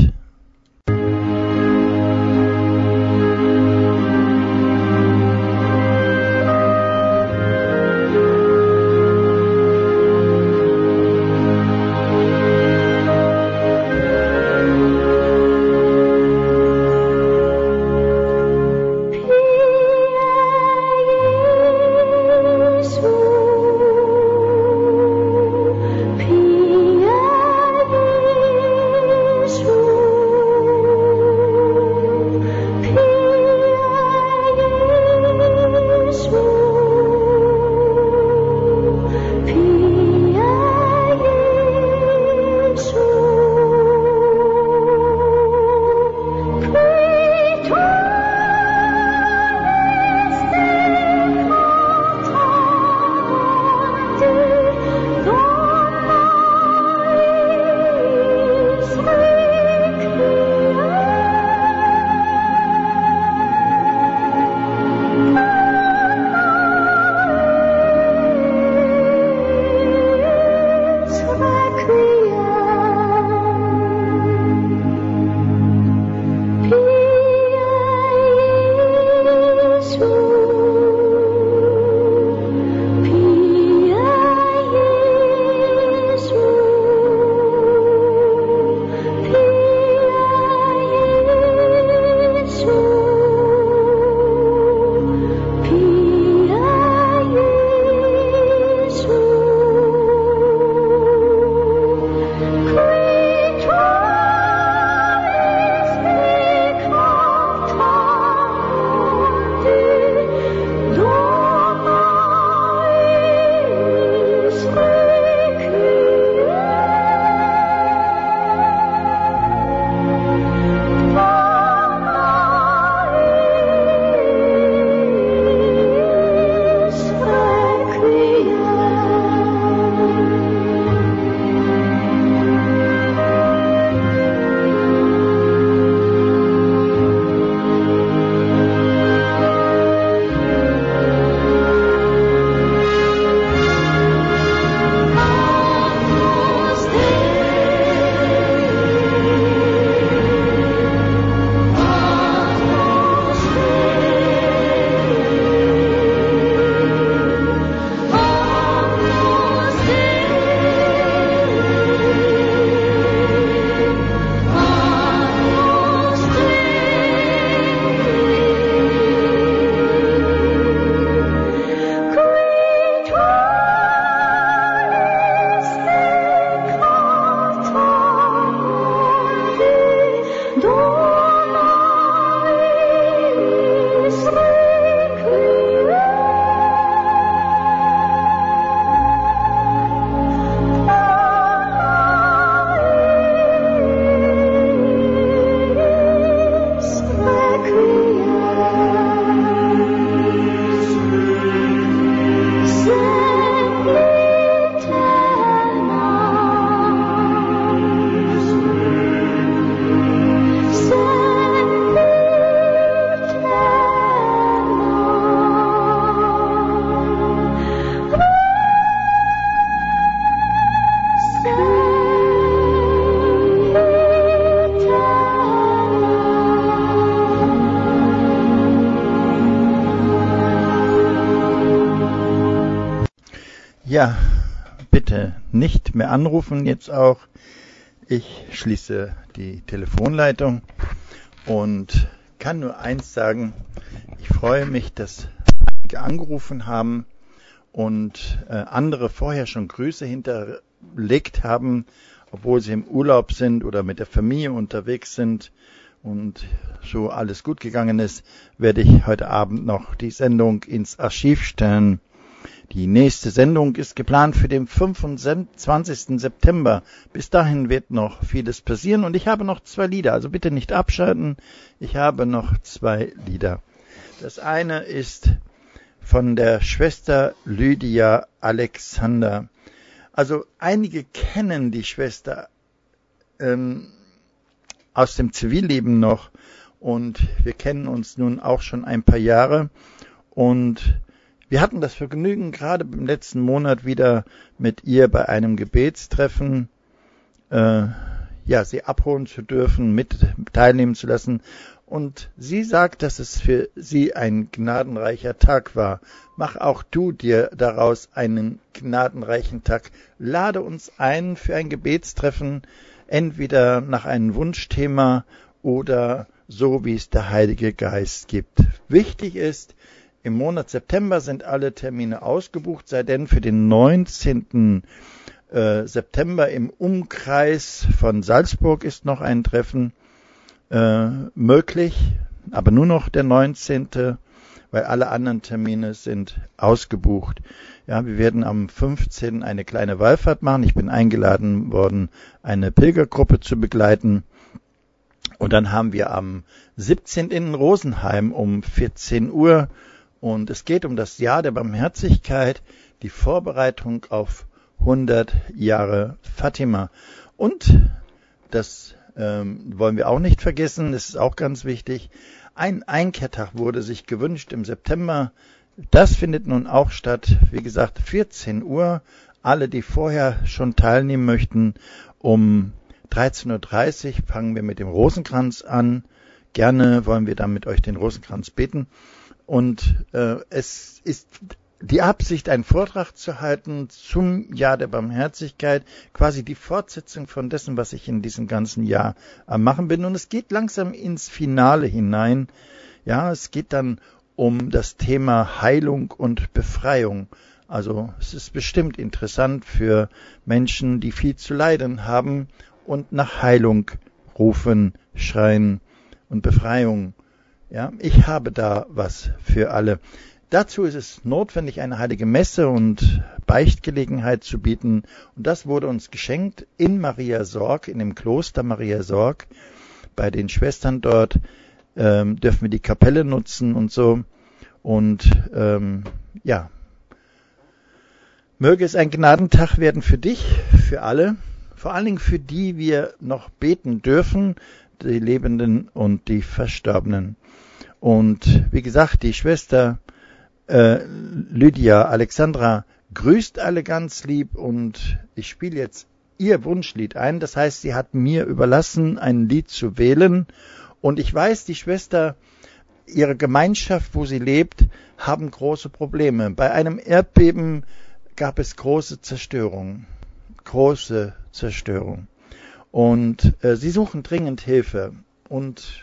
Pie Jesu. Ja, bitte nicht mehr anrufen jetzt auch. Ich schließe die Telefonleitung und kann nur eins sagen. Ich freue mich, dass einige angerufen haben und andere vorher schon Grüße hinterlegt haben, obwohl sie im Urlaub sind oder mit der Familie unterwegs sind und so alles gut gegangen ist, werde ich heute Abend noch die Sendung ins Archiv stellen. Die nächste Sendung ist geplant für den 25. September. Bis dahin wird noch vieles passieren und ich habe noch 2 Lieder, also bitte nicht abschalten. Ich habe noch 2 Lieder. Das eine ist von der Schwester Lydia Alexander. Also einige kennen die Schwester aus dem Zivilleben noch und wir kennen uns nun auch schon ein paar Jahre und wir hatten das Vergnügen, gerade im letzten Monat wieder mit ihr bei einem Gebetstreffen, sie abholen zu dürfen, mit teilnehmen zu lassen. Und sie sagt, dass es für sie ein gnadenreicher Tag war. Mach auch du dir daraus einen gnadenreichen Tag. Lade uns ein für ein Gebetstreffen, entweder nach einem Wunschthema oder so, wie es der Heilige Geist gibt. Wichtig ist, im Monat September sind alle Termine ausgebucht, sei denn für den 19. September im Umkreis von Salzburg ist noch ein Treffen möglich, aber nur noch der 19., weil alle anderen Termine sind ausgebucht. Ja, wir werden am 15. eine kleine Wallfahrt machen. Ich bin eingeladen worden, eine Pilgergruppe zu begleiten. Und dann haben wir am 17. in Rosenheim um 14 Uhr und es geht um das Jahr der Barmherzigkeit, die Vorbereitung auf 100 Jahre Fatima. Und das wollen wir auch nicht vergessen, das ist auch ganz wichtig. Ein Einkehrtag wurde sich gewünscht im September. Das findet nun auch statt, wie gesagt, 14 Uhr. Alle, die vorher schon teilnehmen möchten, um 13.30 Uhr fangen wir mit dem Rosenkranz an. Gerne wollen wir dann mit euch den Rosenkranz beten. Und es ist die Absicht, einen Vortrag zu halten zum Jahr der Barmherzigkeit, quasi die Fortsetzung von dessen, was ich in diesem ganzen Jahr am Machen bin. Und es geht langsam ins Finale hinein. Ja, es geht dann um das Thema Heilung und Befreiung. Also es ist bestimmt interessant für Menschen, die viel zu leiden haben und nach Heilung rufen, schreien und Befreiung. Ja, ich habe da was für alle. Dazu ist es notwendig, eine heilige Messe und Beichtgelegenheit zu bieten. Und das wurde uns geschenkt in Mariasorg, in dem Kloster Mariasorg. Bei den Schwestern dort dürfen wir die Kapelle nutzen und so. Und möge es ein Gnadentag werden für dich, für alle. Vor allen Dingen für die wir noch beten dürfen, die Lebenden und die Verstorbenen. Und wie gesagt, die Schwester Lydia Alexandra grüßt alle ganz lieb und ich spiele jetzt ihr Wunschlied ein. Das heißt, sie hat mir überlassen, ein Lied zu wählen und ich weiß, die Schwester, ihre Gemeinschaft, wo sie lebt, haben große Probleme. Bei einem Erdbeben gab es große Zerstörung. Und sie suchen dringend Hilfe und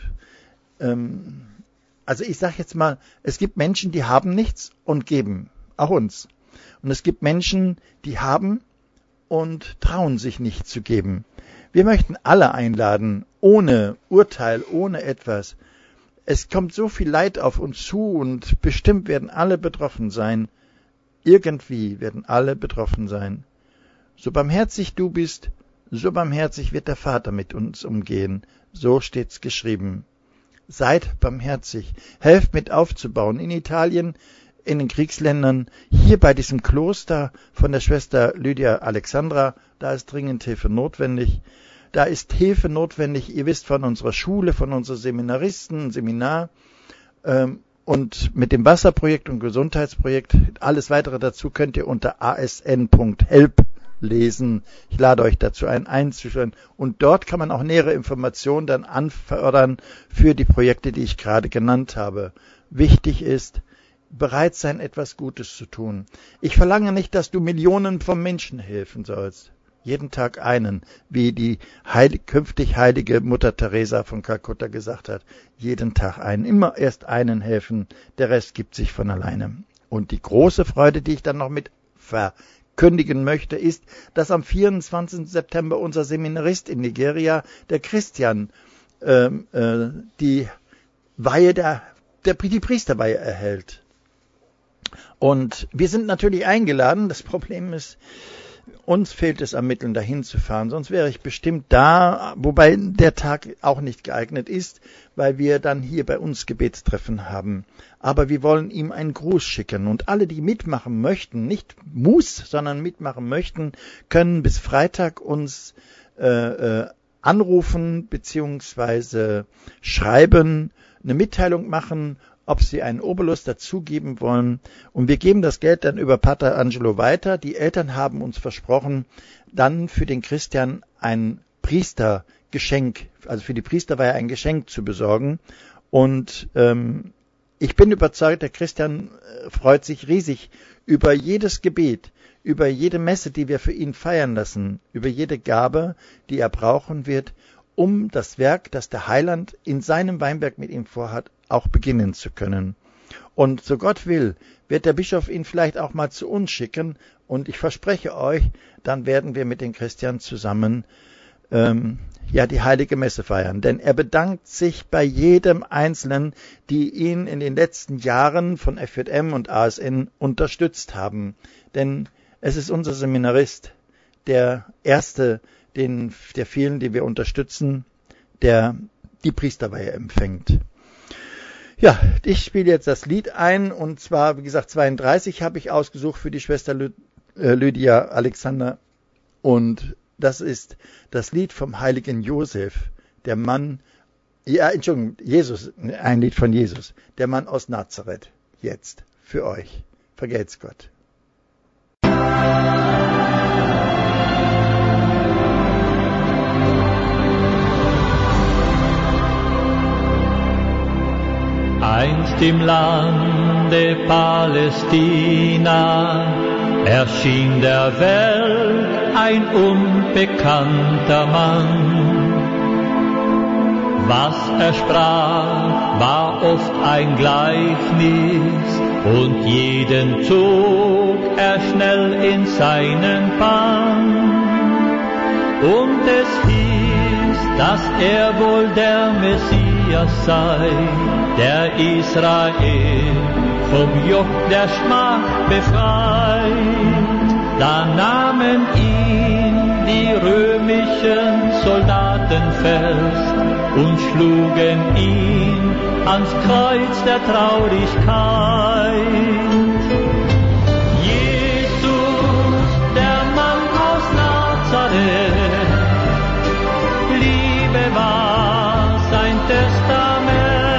also ich sage jetzt mal, es gibt Menschen, die haben nichts und geben, auch uns. Und es gibt Menschen, die haben und trauen sich nicht zu geben. Wir möchten alle einladen, ohne Urteil, ohne etwas. Es kommt so viel Leid auf uns zu und bestimmt werden alle betroffen sein. Irgendwie werden alle betroffen sein. So barmherzig du bist, so barmherzig wird der Vater mit uns umgehen. So steht's geschrieben. Seid barmherzig, helft mit aufzubauen. In Italien, in den Kriegsländern, hier bei diesem Kloster von der Schwester Lydia Alexandra, da ist dringend Hilfe notwendig. Da ist Hilfe notwendig, ihr wisst von unserer Schule, von unseren Seminaristen, Seminar und mit dem Wasserprojekt und Gesundheitsprojekt. Alles weitere dazu könnt ihr unter asn.help lesen. Ich lade euch dazu ein, einzuschreiben. Und dort kann man auch nähere Informationen dann anfordern für die Projekte, die ich gerade genannt habe. Wichtig ist, bereit sein, etwas Gutes zu tun. Ich verlange nicht, dass du Millionen von Menschen helfen sollst. Jeden Tag einen, wie die künftig heilige Mutter Teresa von Kalkutta gesagt hat. Jeden Tag einen. Immer erst einen helfen, der Rest gibt sich von alleine. Und die große Freude, die ich dann noch mit verkündigen möchte, ist, dass am 24. September unser Seminarist in Nigeria, der Christian, die Weihe die Priesterweihe erhält. Und wir sind natürlich eingeladen. Das Problem ist, uns fehlt es an Mitteln, dahin zu fahren. Sonst wäre ich bestimmt da, wobei der Tag auch nicht geeignet ist, weil wir dann hier bei uns Gebetstreffen haben. Aber wir wollen ihm einen Gruß schicken. Und alle, die mitmachen möchten, nicht sondern mitmachen möchten, können bis Freitag uns anrufen bzw. schreiben, eine Mitteilung machen, ob sie einen Obolus dazugeben wollen. Und wir geben das Geld dann über Pater Angelo weiter. Die Eltern haben uns versprochen, dann für den Christian ein Priestergeschenk, also für die Priesterweihe ein Geschenk zu besorgen. Und ich bin überzeugt, der Christian freut sich riesig über jedes Gebet, über jede Messe, die wir für ihn feiern lassen, über jede Gabe, die er brauchen wird, um das Werk, das der Heiland in seinem Weinberg mit ihm vorhat, auch beginnen zu können. Und so Gott will, wird der Bischof ihn vielleicht auch mal zu uns schicken, und ich verspreche euch, dann werden wir mit den Christian zusammen die heilige Messe feiern. Denn er bedankt sich bei jedem Einzelnen, die ihn in den letzten Jahren von FJM und ASN unterstützt haben. Denn es ist unser Seminarist, der erste der vielen, die wir unterstützen, der die Priesterweihe empfängt. Ja, ich spiele jetzt das Lied ein, und zwar, wie gesagt, 32 habe ich ausgesucht für die Schwester Lydia Alexander, und das ist das Lied vom heiligen Josef, der Mann, Jesus, ein Lied von Jesus, der Mann aus Nazareth, jetzt für euch. Vergelt's Gott. Einst im Lande Palästina erschien der Welt ein unbekannter Mann. Was er sprach, war oft ein Gleichnis, und jeden zog er schnell in seinen Bann. Und es hieß, dass er wohl der Messias sei, der Israel vom Joch der Schmach befreit. Da nahmen ihn die römischen Soldaten fest und schlugen ihn ans Kreuz der Traurigkeit. Jesus, der Mann aus Nazareth, Liebe war sein Testament.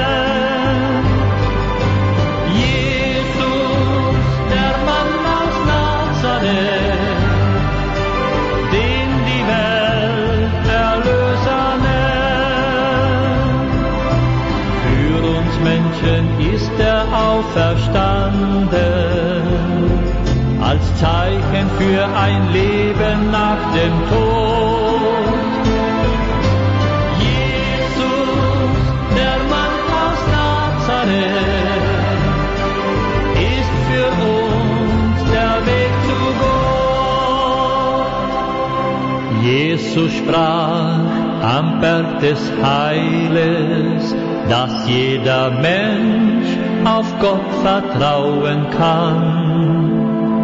Ist er auferstanden, als Zeichen für ein Leben nach dem Tod. Jesus, der Mann aus Nazareth, ist für uns der Weg zu Gott. Jesus sprach am Berg des Heiles, dass jeder Mensch auf Gott vertrauen kann.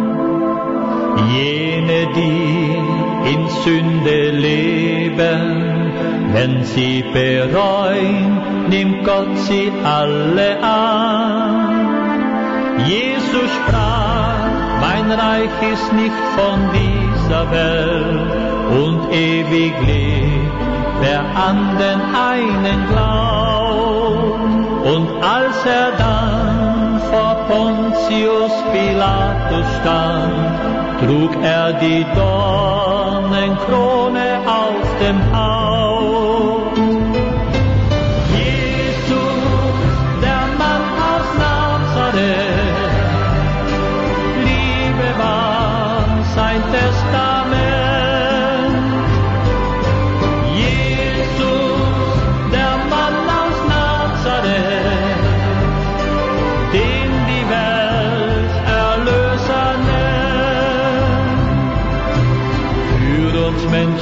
Jene, die in Sünde leben, wenn sie bereuen, nimmt Gott sie alle an. Jesus sprach, mein Reich ist nicht von dieser Welt, und ewig lebt, wer an den einen glaubt. Und als er dann vor Pontius Pilatus stand, trug er die Dornenkrone auf dem Haupt. Jesus, der Mann aus Nazareth,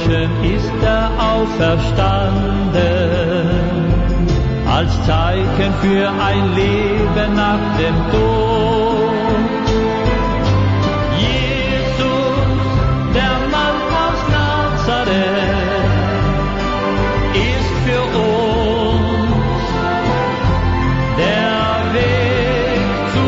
Toten ist er auferstanden, als Zeichen für ein Leben nach dem Tod. Jesus, der Mann aus Nazareth, ist für uns der Weg zu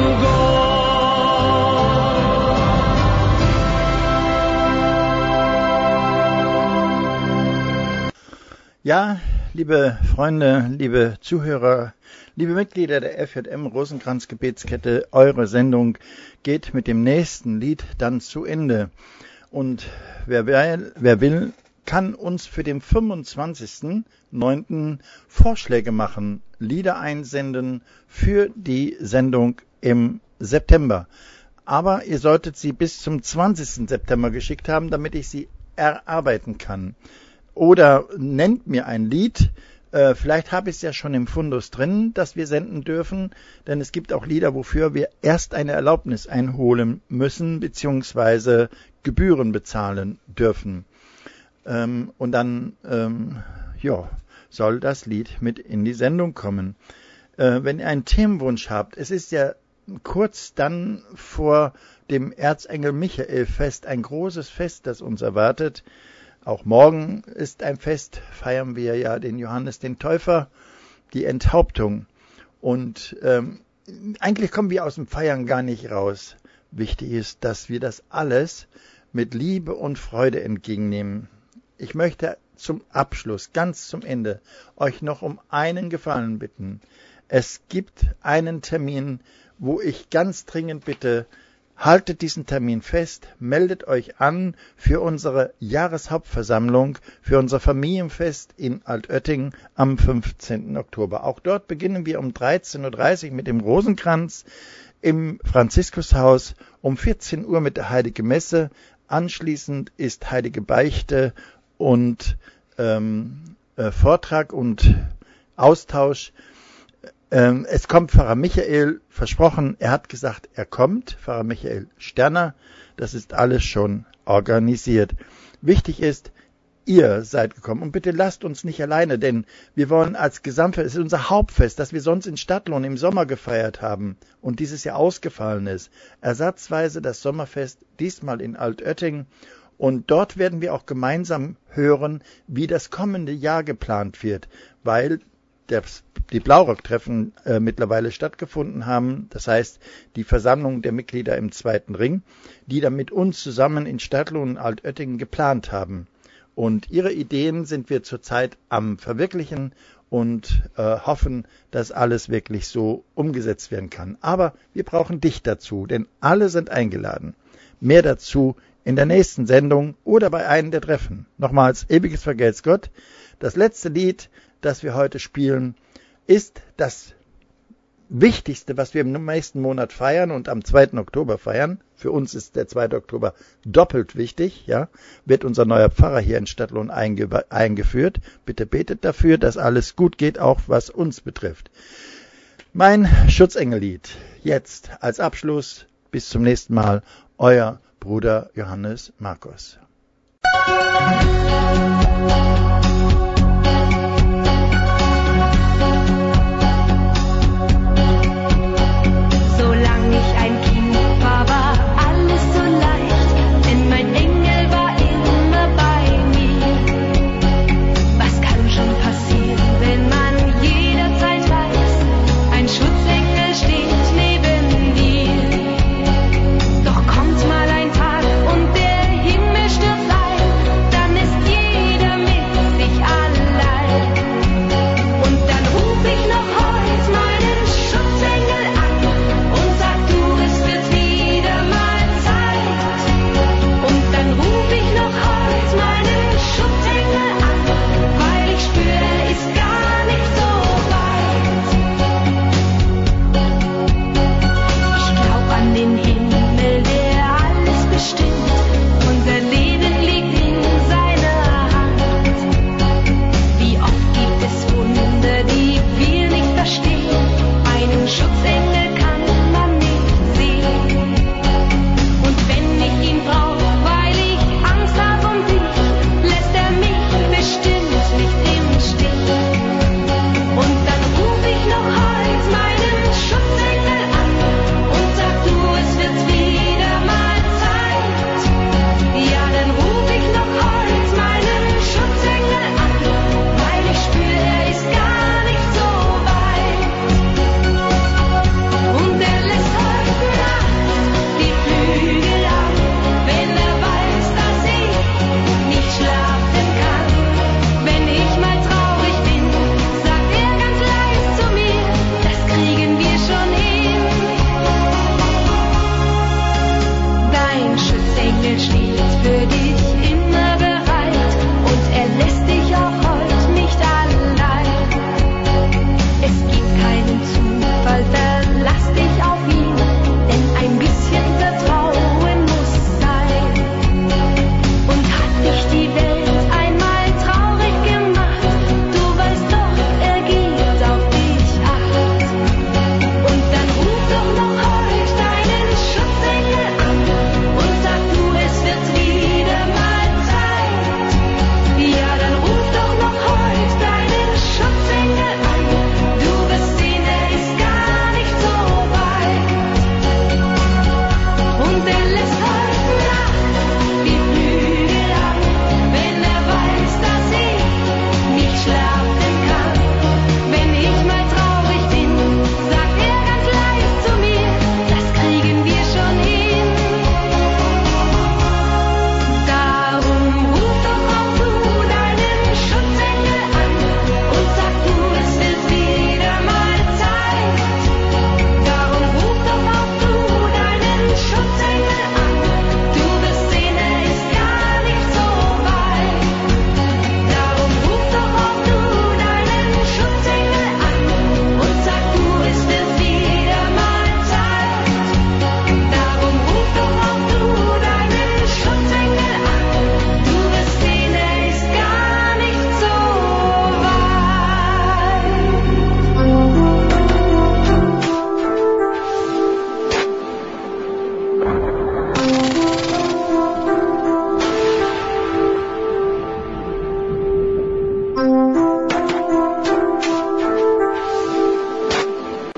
Gott. Ja, liebe Freunde, liebe Zuhörer, liebe Mitglieder der FJM Rosenkranz Gebetskette, eure Sendung geht mit dem nächsten Lied dann zu Ende. Und wer will, kann uns für den 25.09. Vorschläge machen, Lieder einsenden für die Sendung im September. Aber ihr solltet sie bis zum 20. September geschickt haben, damit ich sie erarbeiten kann. Oder nennt mir ein Lied, vielleicht habe ich es ja schon im Fundus drin, dass wir senden dürfen, denn es gibt auch Lieder, wofür wir erst eine Erlaubnis einholen müssen, beziehungsweise Gebühren bezahlen dürfen. Und dann soll das Lied mit in die Sendung kommen. Wenn ihr einen Themenwunsch habt, es ist ja kurz dann vor dem Erzengel Michael Fest, ein großes Fest, das uns erwartet. Auch morgen ist ein Fest, feiern wir ja den Johannes den Täufer, die Enthauptung. Und eigentlich kommen wir aus dem Feiern gar nicht raus. Wichtig ist, dass wir das alles mit Liebe und Freude entgegennehmen. Ich möchte zum Abschluss, ganz zum Ende, euch noch um einen Gefallen bitten. Es gibt einen Termin, wo ich ganz dringend bitte, haltet diesen Termin fest, meldet euch an für unsere Jahreshauptversammlung, für unser Familienfest in Altötting am 15. Oktober. Auch dort beginnen wir um 13.30 Uhr mit dem Rosenkranz im Franziskushaus, um 14 Uhr mit der Heilige Messe. Anschließend ist Heilige Beichte und Vortrag und Austausch. Es kommt Pfarrer Michael, versprochen, er hat gesagt, er kommt, Pfarrer Michael Sterner, das ist alles schon organisiert. Wichtig ist, ihr seid gekommen und bitte lasst uns nicht alleine, denn wir wollen als Gesamtfest, es ist unser Hauptfest, das wir sonst in Stadtlohn im Sommer gefeiert haben und dieses Jahr ausgefallen ist. Ersatzweise das Sommerfest, diesmal in Altötting, und dort werden wir auch gemeinsam hören, wie das kommende Jahr geplant wird, weil die Blaurock-Treffen mittlerweile stattgefunden haben. Das heißt, die Versammlung der Mitglieder im zweiten Ring, die dann mit uns zusammen in Stadtlohn und Altötting geplant haben. Und ihre Ideen sind wir zurzeit am Verwirklichen und hoffen, dass alles wirklich so umgesetzt werden kann. Aber wir brauchen dich dazu, denn alle sind eingeladen. Mehr dazu in der nächsten Sendung oder bei einem der Treffen. Nochmals, ewiges Vergelt's Gott. Das letzte Lied, das wir heute spielen, ist das Wichtigste, was wir im nächsten Monat feiern und am 2. Oktober feiern. Für uns ist der 2. Oktober doppelt wichtig, ja, wird unser neuer Pfarrer hier in Stadtlohn eingeführt. Bitte betet dafür, dass alles gut geht, auch was uns betrifft. Mein Schutzengellied jetzt als Abschluss. Bis zum nächsten Mal. Euer Bruder Johannes Markus.